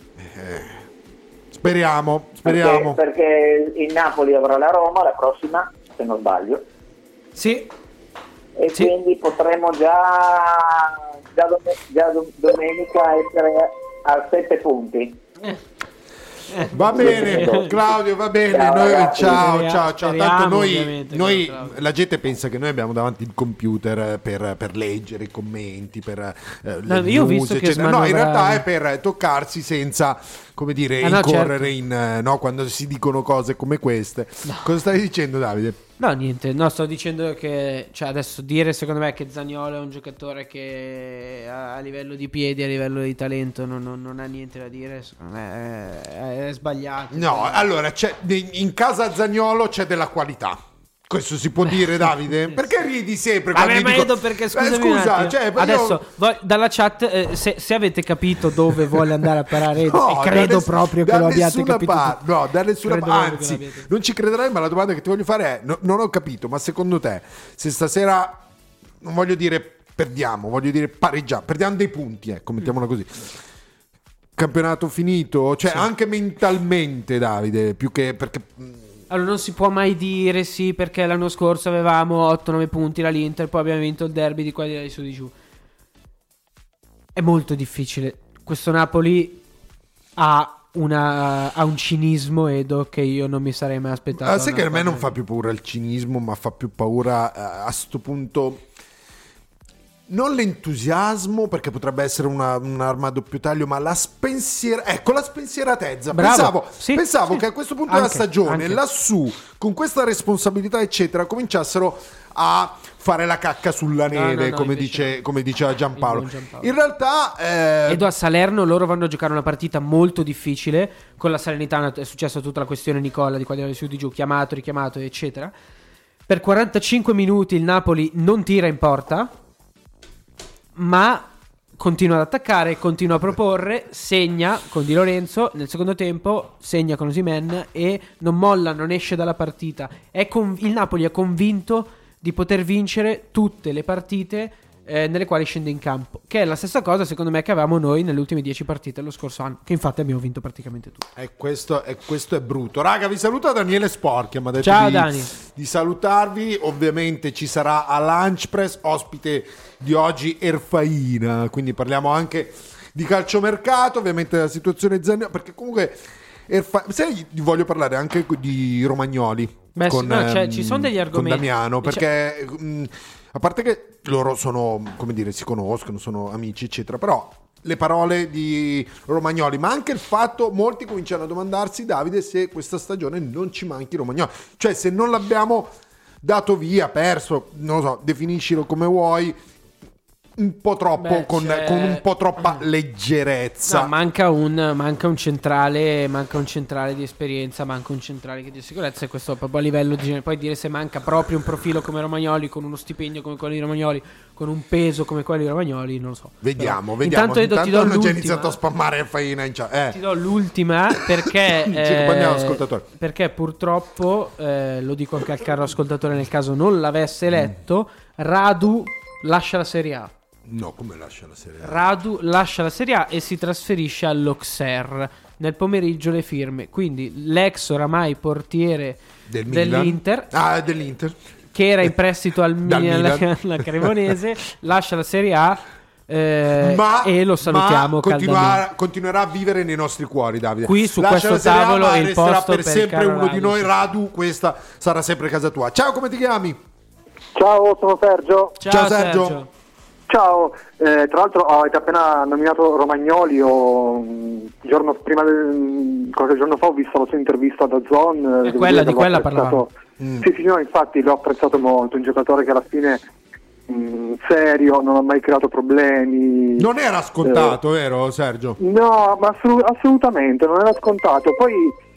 Speaker 9: Speriamo, speriamo.
Speaker 12: Perché, perché il Napoli avrà la Roma la prossima, se non sbaglio.
Speaker 10: Sì.
Speaker 12: E
Speaker 10: Sì.
Speaker 12: quindi potremo già, già, dom- già dom- domenica essere a sette punti.
Speaker 9: Va bene, Claudio, va bene.
Speaker 12: Ciao,
Speaker 9: Noi-
Speaker 12: ragazzi.
Speaker 9: ciao,
Speaker 10: Speriamo-
Speaker 9: ciao, ciao. Tanto
Speaker 10: speriamo,
Speaker 9: noi,
Speaker 10: ovviamente,
Speaker 9: noi
Speaker 10: caro Claudio.
Speaker 9: la gente pensa che noi abbiamo davanti il computer per, per leggere i commenti, per eh, le
Speaker 10: No, io ho
Speaker 9: news,
Speaker 10: visto che
Speaker 9: eccetera. No, in realtà
Speaker 10: smanovrare.
Speaker 9: è per toccarsi senza, come dire,
Speaker 10: Ah, no,
Speaker 9: incorrere
Speaker 10: certo.
Speaker 9: in eh, no, quando si dicono cose come queste. Cosa stai dicendo, Davide?
Speaker 10: No, niente, no, sto dicendo che, cioè, adesso dire secondo me che Zaniolo è un giocatore che a, a livello di piedi, a livello di talento non, non- non ha niente da dire, secondo me è, è sbagliato.
Speaker 9: No, allora c'è, in casa Zaniolo c'è della qualità. Questo si può dire, Davide? Perché ridi sempre?
Speaker 10: Vabbè,
Speaker 9: quando
Speaker 10: ma
Speaker 9: dico-
Speaker 10: io do perché
Speaker 9: Eh,
Speaker 10: scusami un
Speaker 9: scusa,
Speaker 10: attimo.
Speaker 9: cioè, io-
Speaker 10: adesso voi- dalla chat eh, se, se avete capito dove vuole andare a parare
Speaker 9: No,
Speaker 10: e credo
Speaker 9: da ness-
Speaker 10: proprio che
Speaker 9: da
Speaker 10: lo abbiate
Speaker 9: nessuna
Speaker 10: capito
Speaker 9: par-
Speaker 10: tutti.
Speaker 9: no, da nessuna
Speaker 10: Credo
Speaker 9: par-
Speaker 10: proprio che
Speaker 9: anzi,
Speaker 10: l'abbiate-
Speaker 9: non ci crederai, ma la domanda che ti voglio fare è: no- non ho capito, ma secondo te, se stasera, non voglio dire perdiamo, voglio dire pareggiamo, perdiamo dei punti, ecco, mettiamola così. Campionato finito, cioè
Speaker 10: Sì.
Speaker 9: anche mentalmente, Davide, più che perché.
Speaker 10: Allora non si può mai dire sì, perché l'anno scorso avevamo otto nove punti dall'Inter, poi abbiamo vinto il derby di qua di là, di su di giù. È molto difficile. Questo Napoli ha, una, ha un cinismo, Edo, che io non mi sarei mai aspettato.
Speaker 9: Ah, sai che a
Speaker 10: una
Speaker 9: me non
Speaker 10: cosa-
Speaker 9: fa più paura il cinismo, ma fa più paura eh, a sto punto non l'entusiasmo, perché potrebbe essere una- un'arma a doppio taglio, ma la spensiera ecco la spensieratezza.
Speaker 10: Bravo.
Speaker 9: Pensavo,
Speaker 10: Sì,
Speaker 9: pensavo
Speaker 10: sì.
Speaker 9: che a questo punto della
Speaker 10: Anche,
Speaker 9: stagione
Speaker 10: anche.
Speaker 9: lassù, con questa responsabilità eccetera, cominciassero a fare la cacca sulla
Speaker 10: No, no,
Speaker 9: neve,
Speaker 10: no,
Speaker 9: come,
Speaker 10: invece
Speaker 9: dice, come diceva Giampaolo.
Speaker 10: Il buon Giampaolo.
Speaker 9: In realtà eh,
Speaker 10: Edo, a Salerno loro vanno a giocare una partita molto difficile. Con la Salernitana è successa tutta la questione Nicola di qua di là, di su di giù, chiamato, richiamato, eccetera. Per quarantacinque minuti il Napoli non tira in porta, ma continua ad attaccare, continua a proporre, segna con Di Lorenzo nel secondo tempo, segna con Osimhen e non molla, non esce dalla partita. È con- il Napoli è convinto di poter vincere tutte le partite eh, nelle quali scende in campo, che è la stessa cosa secondo me che avevamo noi nelle ultime dieci partite lo scorso anno, che infatti abbiamo vinto praticamente tutte.
Speaker 9: E questo, e questo è brutto. Raga, vi saluta Daniele Sporchi, mi ha detto
Speaker 10: Ciao,
Speaker 9: di,
Speaker 10: Dani.
Speaker 9: di salutarvi. Ovviamente ci sarà a Lunch Press, ospite di oggi Erfaina, quindi parliamo anche di calciomercato, ovviamente della situazione Zaniolo, perché comunque Erfa- sai, voglio parlare anche di Romagnoli.
Speaker 10: Beh,
Speaker 9: con,
Speaker 10: sì, no, cioè,
Speaker 9: ehm,
Speaker 10: ci sono degli argomenti.
Speaker 9: con Damiano,
Speaker 10: Dice-
Speaker 9: perché mh, a parte che loro sono, come dire, si conoscono, sono amici, eccetera, però le parole di Romagnoli, ma anche il fatto, molti cominciano a domandarsi, Davide, se questa stagione non ci manchi Romagnoli, cioè se non l'abbiamo dato via, perso, non lo so, definiscilo come vuoi, un po' troppo,
Speaker 10: Beh,
Speaker 9: con,
Speaker 10: c'è-
Speaker 9: con un po' troppa leggerezza.
Speaker 10: No, manca un, manca un centrale, manca un centrale di esperienza, manca un centrale che di sicurezza, e questo proprio a livello di, poi dire se manca proprio un profilo come Romagnoli, con uno stipendio come quello di Romagnoli, con un peso come quello di Romagnoli, non lo so.
Speaker 9: Vediamo,
Speaker 10: Però,
Speaker 9: vediamo.
Speaker 10: Intanto,
Speaker 9: Intanto
Speaker 10: ti do
Speaker 9: hanno già
Speaker 10: l'ultima.
Speaker 9: iniziato a spammare Faina in chat. Eh.
Speaker 10: Ti do l'ultima perché,
Speaker 9: Sì,
Speaker 10: eh,
Speaker 9: poi andiamo all'ascoltatore.
Speaker 10: perché purtroppo, eh, lo dico anche al caro ascoltatore nel caso non l'avesse letto, Radu lascia la Serie A.
Speaker 9: No, come lascia la Serie A?
Speaker 10: Radu lascia la Serie A e si trasferisce all'Auxerre. Nel pomeriggio le firme. Quindi l'ex oramai portiere
Speaker 9: Del Milan.
Speaker 10: dell'Inter,
Speaker 9: Ah, dell'Inter.
Speaker 10: che era in prestito al
Speaker 9: Dal
Speaker 10: Milan,
Speaker 9: Milan.
Speaker 10: alla, alla Cremonese, lascia la Serie A eh,
Speaker 9: Ma,
Speaker 10: e lo salutiamo
Speaker 9: ma
Speaker 10: caldamente.
Speaker 9: continuerà, continuerà a vivere nei nostri cuori, Davide.
Speaker 10: Qui su
Speaker 9: Lascia
Speaker 10: questo
Speaker 9: la Serie A,
Speaker 10: tavolo
Speaker 9: ma
Speaker 10: il
Speaker 9: resterà
Speaker 10: posto
Speaker 9: per
Speaker 10: per
Speaker 9: sempre
Speaker 10: Carlo
Speaker 9: uno di
Speaker 10: Radu,
Speaker 9: noi.
Speaker 10: sì.
Speaker 9: Radu, questa sarà sempre casa tua. Ciao, come ti chiami?
Speaker 11: Ciao, sono Sergio.
Speaker 10: Ciao,
Speaker 9: Ciao, Sergio.
Speaker 10: Sergio.
Speaker 11: Ciao, eh, tra l'altro avete appena nominato Romagnoli, ho, mh, giorno, prima del, qualche giorno fa ho visto la sua intervista da Zon.
Speaker 10: È quella, di quella parlavamo.
Speaker 11: Sì, sì, no, infatti l'ho apprezzato molto, un giocatore che alla fine mh, serio, non ha mai creato problemi.
Speaker 9: Non era scontato, vero, Sergio?
Speaker 11: No, ma assolut- assolutamente, non era scontato. Poi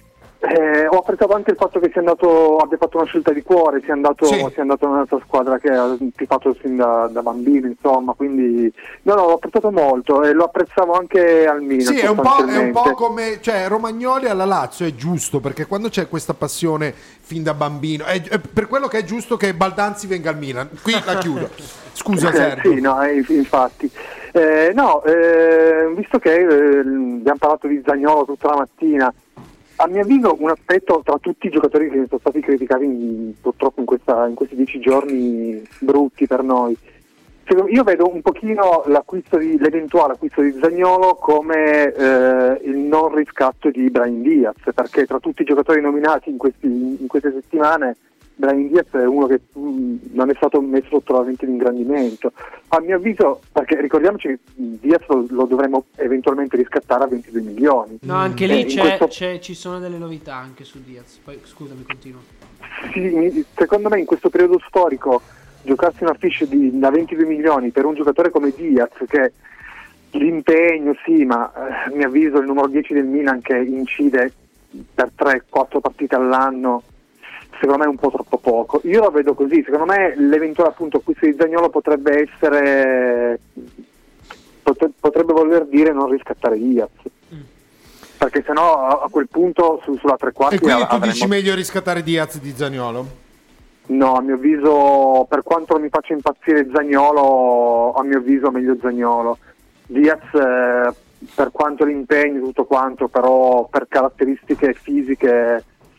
Speaker 11: eh, ho apprezzato anche il fatto che sia andato, abbia fatto una scelta di cuore, sia andato,
Speaker 9: Sì.
Speaker 11: sia andato in un'altra squadra che ha tifato sin da, da bambino, insomma, quindi no, no, l'ho apprezzato molto e lo apprezzavo anche al Milan.
Speaker 9: Sì, è un, po', è un
Speaker 11: sostanzialmente.
Speaker 9: po' come, cioè, Romagnoli alla Lazio è giusto, perché quando c'è questa passione fin da bambino, è, è per quello che è giusto che Baldanzi venga al Milan. Qui la chiudo. Scusa, Sergio.
Speaker 11: Sì, no, eh, infatti. Eh, no, eh, visto che eh, abbiamo parlato di Zaniolo tutta la mattina, a mio avviso un aspetto tra tutti i giocatori che sono stati criticati in- purtroppo in, questa, in questi dieci giorni brutti per noi, secondo- io vedo un pochino l'acquisto di, l'eventuale acquisto di Zaniolo come eh, il non riscatto di Brahim Diaz, perché tra tutti i giocatori nominati in, questi, in queste settimane Brahim Diaz è uno che mh, non è stato messo sotto la lente di ingrandimento. A mio avviso, perché ricordiamoci che Diaz lo, lo dovremmo eventualmente riscattare a ventidue milioni.
Speaker 10: No, anche
Speaker 11: Eh,
Speaker 10: lì
Speaker 11: in
Speaker 10: c'è,
Speaker 11: questo-
Speaker 10: c'è- ci sono delle novità anche su Diaz. Poi scusami, continuo.
Speaker 11: Sì, mi- secondo me in questo periodo storico giocarsi una fiche di, da ventidue milioni per un giocatore come Diaz, che l'impegno sì, ma eh, a mio avviso il numero dieci del Milan che incide per tre quattro partite all'anno, secondo me è un po' troppo poco. Io la vedo così, secondo me l'eventuale appunto acquisto di Zaniolo potrebbe essere potre- potrebbe voler dire non riscattare Diaz. Perché sennò a, a quel punto su, sulla tre quarti
Speaker 9: E quindi tu
Speaker 11: avremmo-
Speaker 9: dici meglio riscattare Diaz di Zaniolo?
Speaker 11: No, a mio avviso, per quanto non mi faccia impazzire Zaniolo, a mio avviso meglio Zaniolo. Diaz, eh, per quanto l'impegno, tutto quanto, però per caratteristiche fisiche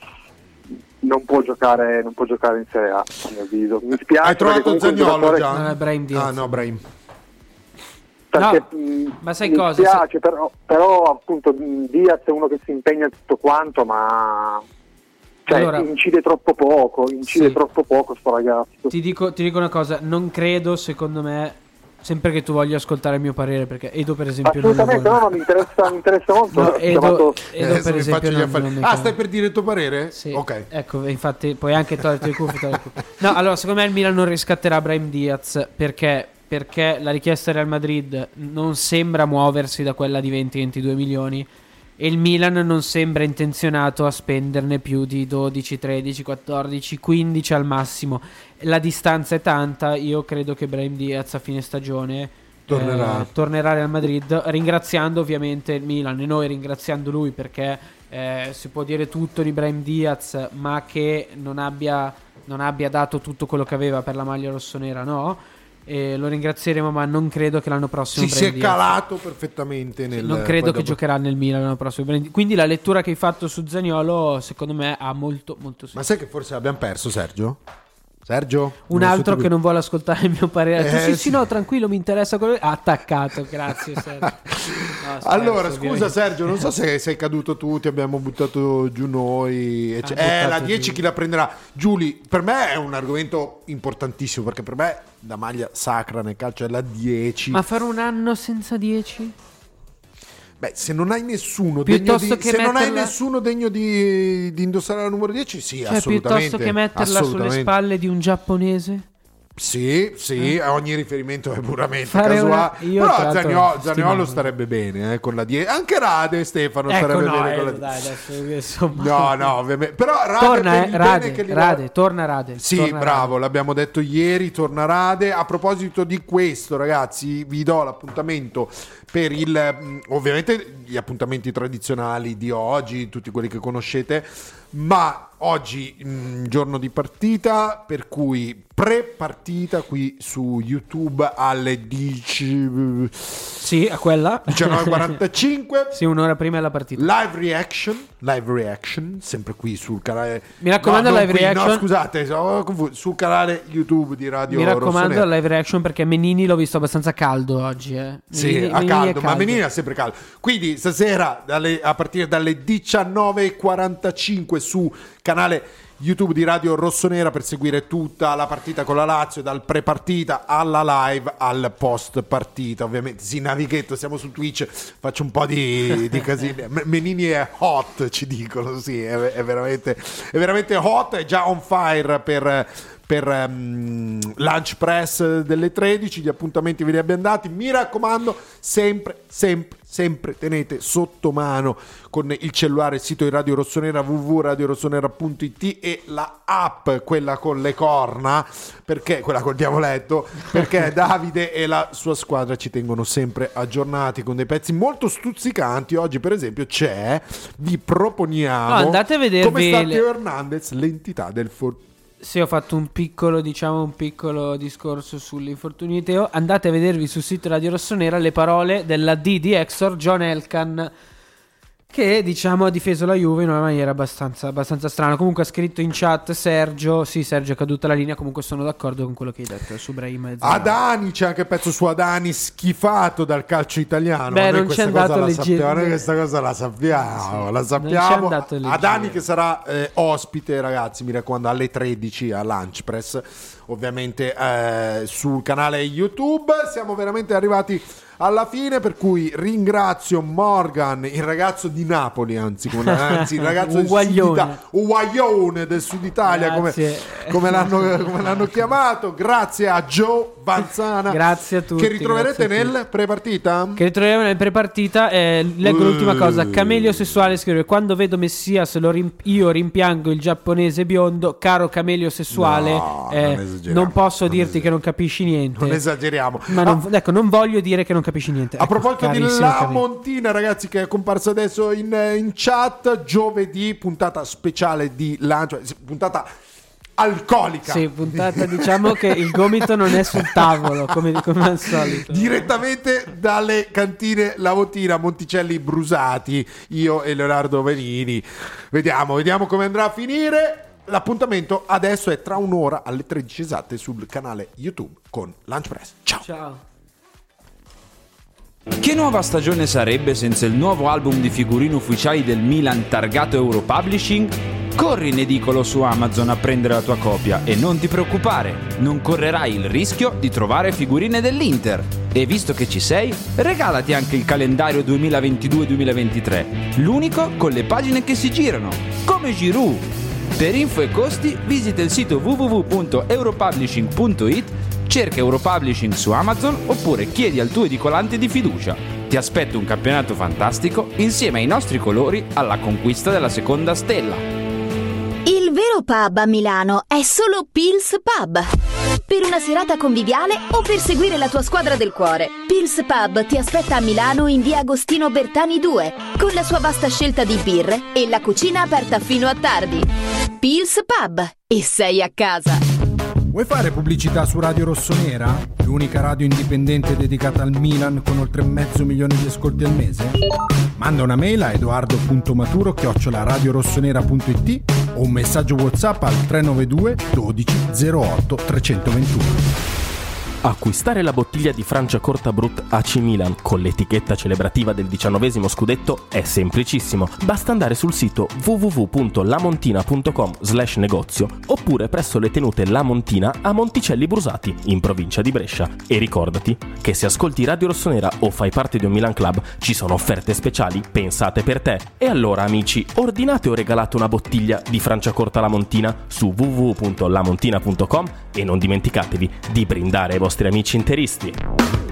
Speaker 11: non può giocare, non può giocare in Serie A, a mio avviso. Mi spiace.
Speaker 9: Hai trovato
Speaker 11: perché comunque il
Speaker 9: Zaniolo
Speaker 11: giocatore-
Speaker 9: già?
Speaker 10: No, è Brahim Diaz.
Speaker 9: Ah no, Brahim.
Speaker 11: perché,
Speaker 10: No,
Speaker 11: mh,
Speaker 10: ma sai
Speaker 11: mi
Speaker 10: cosa?
Speaker 11: spiace, però, però appunto mh, Diaz è uno che si impegna tutto quanto, ma cioè,
Speaker 10: Allora-
Speaker 11: incide troppo poco, incide
Speaker 10: Sì.
Speaker 11: troppo poco sto ragazzo.
Speaker 10: Ti dico, ti dico una cosa, non credo, secondo me, sempre che tu voglia ascoltare il mio parere, perché Edo per esempio non lo
Speaker 11: Assolutamente
Speaker 10: vuole.
Speaker 11: no, no, mi interessa, mi interessa molto.
Speaker 10: No,
Speaker 11: Ho
Speaker 10: Edo,
Speaker 11: chiamato-
Speaker 10: Edo
Speaker 9: Eh, se
Speaker 10: per
Speaker 9: mi
Speaker 10: esempio
Speaker 9: faccio gli
Speaker 10: non-
Speaker 9: affari-
Speaker 10: non mi
Speaker 9: Ah,
Speaker 10: chiama.
Speaker 9: stai per dire il tuo parere?
Speaker 10: Sì,
Speaker 9: Ok.
Speaker 10: ecco, infatti puoi anche toglierti il cuffio, togliere il cuffio. No, allora secondo me il Milan non riscatterà Brahim Diaz perché perché la richiesta del Real Madrid non sembra muoversi da quella di venti ventidue milioni e il Milan non sembra intenzionato a spenderne più di dodici, tredici, quattordici, quindici al massimo. La distanza è tanta, io credo che Brahim Diaz a fine stagione
Speaker 9: Tornerà.
Speaker 10: eh, tornerà al Real Madrid, ringraziando ovviamente il Milan e noi ringraziando lui, perché eh, si può dire tutto di Brahim Diaz, ma che non abbia, non abbia dato tutto quello che aveva per la maglia rossonera, no? E lo ringrazieremo, ma non credo che l'anno prossimo
Speaker 9: Sì, si
Speaker 10: Brahim
Speaker 9: è
Speaker 10: Diaz-
Speaker 9: calato perfettamente nel...
Speaker 10: non credo
Speaker 9: poi
Speaker 10: che
Speaker 9: dopo-
Speaker 10: giocherà nel Milan l'anno prossimo. Quindi la lettura che hai fatto su Zaniolo secondo me ha molto molto senso.
Speaker 9: Ma sai che forse abbiamo perso, Sergio? Sergio?
Speaker 10: Un
Speaker 9: non
Speaker 10: altro
Speaker 9: so
Speaker 10: che non vuole ascoltare il mio parere.
Speaker 9: Eh,
Speaker 10: sì, sì,
Speaker 9: sì.
Speaker 10: no, tranquillo, mi interessa quello. Ha attaccato, grazie Sergio. No, scherzo,
Speaker 9: Allora, scusa
Speaker 10: ovviamente.
Speaker 9: Sergio, non so se sei caduto tu, ti abbiamo buttato giù noi. ecc-
Speaker 10: Ha
Speaker 9: Eh, la
Speaker 10: buttato
Speaker 9: dieci
Speaker 10: giù.
Speaker 9: chi la prenderà? Giuli, per me è un argomento importantissimo, perché per me la maglia sacra nel calcio è la dieci.
Speaker 10: Ma fare un anno senza dieci?
Speaker 9: Beh, se non hai nessuno degno
Speaker 10: Piuttosto
Speaker 9: di,
Speaker 10: che
Speaker 9: se non hai
Speaker 10: metterla-
Speaker 9: nessuno degno di, di indossare la numero dieci, sì,
Speaker 10: Cioè,
Speaker 9: assolutamente.
Speaker 10: piuttosto che metterla sulle
Speaker 9: assolutamente.
Speaker 10: spalle di un giapponese?
Speaker 9: Sì, sì,
Speaker 10: Eh.
Speaker 9: ogni riferimento è puramente
Speaker 10: Fare
Speaker 9: casuale.
Speaker 10: una- io,
Speaker 9: Però
Speaker 10: tra l'altro,
Speaker 9: Zaniolo, Zaniolo
Speaker 10: stimavo.
Speaker 9: starebbe bene eh, con la dieci. Anche Rade Stefano
Speaker 10: Ecco,
Speaker 9: starebbe
Speaker 10: no,
Speaker 9: bene con la
Speaker 10: eh,
Speaker 9: dieci.
Speaker 10: dai, adesso, insomma.
Speaker 9: No, no, ovviamente. Però Rade
Speaker 10: Torna,
Speaker 9: per
Speaker 10: eh,
Speaker 9: il bene
Speaker 10: Rade,
Speaker 9: che gli
Speaker 10: Rade, torna Rade.
Speaker 9: Sì,
Speaker 10: torna
Speaker 9: bravo,
Speaker 10: Rade.
Speaker 9: l'abbiamo detto ieri, torna Rade. A proposito di questo, ragazzi, vi do l'appuntamento per il mh, ovviamente gli appuntamenti tradizionali di oggi, tutti quelli che conoscete, ma oggi mh, giorno di partita, per cui pre-partita qui su YouTube alle dieci.
Speaker 10: Sì, a quella.
Speaker 9: diciannove e quarantacinque.
Speaker 10: Sì, un'ora prima della partita.
Speaker 9: Live reaction, live reaction, sempre qui sul canale.
Speaker 10: Mi raccomando,
Speaker 9: no, non
Speaker 10: live
Speaker 9: qui,
Speaker 10: reaction.
Speaker 9: No, scusate, sono confuso, sul canale YouTube di Radio
Speaker 10: Mi raccomando
Speaker 9: Rossonera.
Speaker 10: la live reaction perché Menini l'ho visto abbastanza caldo oggi. Eh.
Speaker 9: Sì,
Speaker 10: Menini-
Speaker 9: a
Speaker 10: Menini
Speaker 9: caldo,
Speaker 10: è
Speaker 9: ma Menini è sempre caldo. Quindi stasera dalle- a partire dalle diciannove e quarantacinque su canale YouTube di Radio Rossonera per seguire tutta la partita con la Lazio, dal pre-partita alla live al post-partita. Ovviamente, sì, Navighetto, siamo su Twitch, faccio un po' di, di casini. M- Menini è hot, ci dicono, sì, è, è veramente, è veramente hot, è già on fire per... per um, Lunch Press delle tredici, gli appuntamenti ve li abbiamo dati. Mi raccomando, sempre, sempre, sempre tenete sotto mano con il cellulare il sito di Radio Rossonera w w w punto radio rossonera punto i t e la app, quella con le corna, perché quella col diavoletto, perché Davide e la sua squadra ci tengono sempre aggiornati con dei pezzi molto stuzzicanti. Oggi per esempio c'è, vi proponiamo,
Speaker 10: No, andate a vedervi
Speaker 9: come sta
Speaker 10: le-
Speaker 9: Teo Hernandez, l'entità del for-
Speaker 10: Sì, ho fatto un piccolo, diciamo, un piccolo discorso sull'infortunio di Teo. Andate a vedervi sul sito Radio Rossonera le parole della D di Exor, John Elkann, che diciamo ha difeso la Juve in una maniera abbastanza, abbastanza strana. Comunque ha scritto in chat Sergio, sì Sergio è caduta la linea, comunque sono d'accordo con quello che hai detto su Brahim e Zidane.
Speaker 9: Adani, c'è anche il pezzo su Adani schifato dal calcio italiano.
Speaker 10: Beh,
Speaker 9: Noi
Speaker 10: non
Speaker 9: questa
Speaker 10: c'è
Speaker 9: cosa
Speaker 10: andato
Speaker 9: la
Speaker 10: leggendo.
Speaker 9: sappiamo, noi questa cosa la sappiamo, la
Speaker 10: c'è
Speaker 9: sappiamo.
Speaker 10: andato leggendo.
Speaker 9: Adani che sarà eh, ospite, ragazzi, mi raccomando, alle tredici a Lunch Press, ovviamente eh, sul canale YouTube. Siamo veramente arrivati alla fine, per cui ringrazio Morgan, il ragazzo di Napoli, anzi, come, anzi il ragazzo del Sud
Speaker 10: Uguaglione.
Speaker 9: Italia, Uguaglione del Sud Italia, come,
Speaker 10: Grazie.
Speaker 9: come l'hanno, come l'hanno chiamato. Grazie a Joe Vanzana,
Speaker 10: Grazie a tutti.
Speaker 9: che ritroverete
Speaker 10: grazie a tutti.
Speaker 9: nel pre-partita.
Speaker 10: Che ritroviamo nel pre-partita. eh, leggo
Speaker 9: Uh.
Speaker 10: l'ultima cosa. Camelio sessuale scrive: quando vedo Messias lo rim- io rimpiango il giapponese biondo. Caro Camelio sessuale,
Speaker 9: No,
Speaker 10: eh,
Speaker 9: non esageriamo,
Speaker 10: non posso
Speaker 9: non
Speaker 10: dirti che non capisci niente.
Speaker 9: Non esageriamo.
Speaker 10: Ma
Speaker 9: Ah,
Speaker 10: non, ecco, non voglio dire che non capisci niente.
Speaker 9: a
Speaker 10: Ecco,
Speaker 9: proposito di
Speaker 10: carissimo
Speaker 9: La
Speaker 10: Camelio.
Speaker 9: Montina, ragazzi, che è comparsa adesso in, in chat, giovedì, puntata speciale di lancio, puntata alcolica.
Speaker 10: Sì, puntata, diciamo che il gomito non è sul tavolo, come, come al solito.
Speaker 9: Direttamente dalle cantine La Montina, Monticelli Brusati, io e Leonardo Venini. Vediamo, vediamo come andrà a finire. L'appuntamento adesso è tra un'ora alle tredici esatte sul canale YouTube con Lunch Press. Ciao.
Speaker 10: Ciao.
Speaker 7: Che nuova stagione sarebbe senza il nuovo album di figurine ufficiali del Milan targato Europublishing? Corri in edicolo su Amazon a prendere la tua copia e non ti preoccupare, non correrai il rischio di trovare figurine dell'Inter. E visto che ci sei, regalati anche il calendario duemilaventidue duemilaventitré, l'unico con le pagine che si girano, come Giroud. Per info e costi visita il sito w w w punto europublishing punto i t, cerca Europublishing su Amazon oppure chiedi al tuo edicolante di fiducia. Ti aspetta un campionato fantastico insieme ai nostri colori alla conquista della seconda stella.
Speaker 6: Il vero pub a Milano è solo Pils Pub. Per una serata conviviale o per seguire la tua squadra del cuore, Pils Pub ti aspetta a Milano in via Agostino Bertani due, con la sua vasta scelta di birre e la cucina aperta fino a tardi. Pils Pub, e sei a casa.
Speaker 5: Vuoi fare pubblicità su Radio Rossonera? L'unica radio indipendente dedicata al Milan con oltre mezzo milione di ascolti al mese? Manda una mail a edoardo punto maturo chiocciola radiorossonera punto it o un messaggio WhatsApp al tre nove due dodici zero otto trecentoventuno.
Speaker 8: Acquistare la bottiglia di Franciacorta Brut A C Milan con l'etichetta celebrativa del diciannovesimo scudetto è semplicissimo. Basta andare sul sito w w w punto lamontina punto com slash negozio oppure presso le tenute La Montina a Monticelli Brusati, in provincia di Brescia. E ricordati che se ascolti Radio Rossonera o fai parte di un Milan Club ci sono offerte speciali pensate per te. E allora amici, ordinate o regalate una bottiglia di Franciacorta La Montina su w w w punto lamontina punto com e non dimenticatevi di brindare ai vostri amici interisti.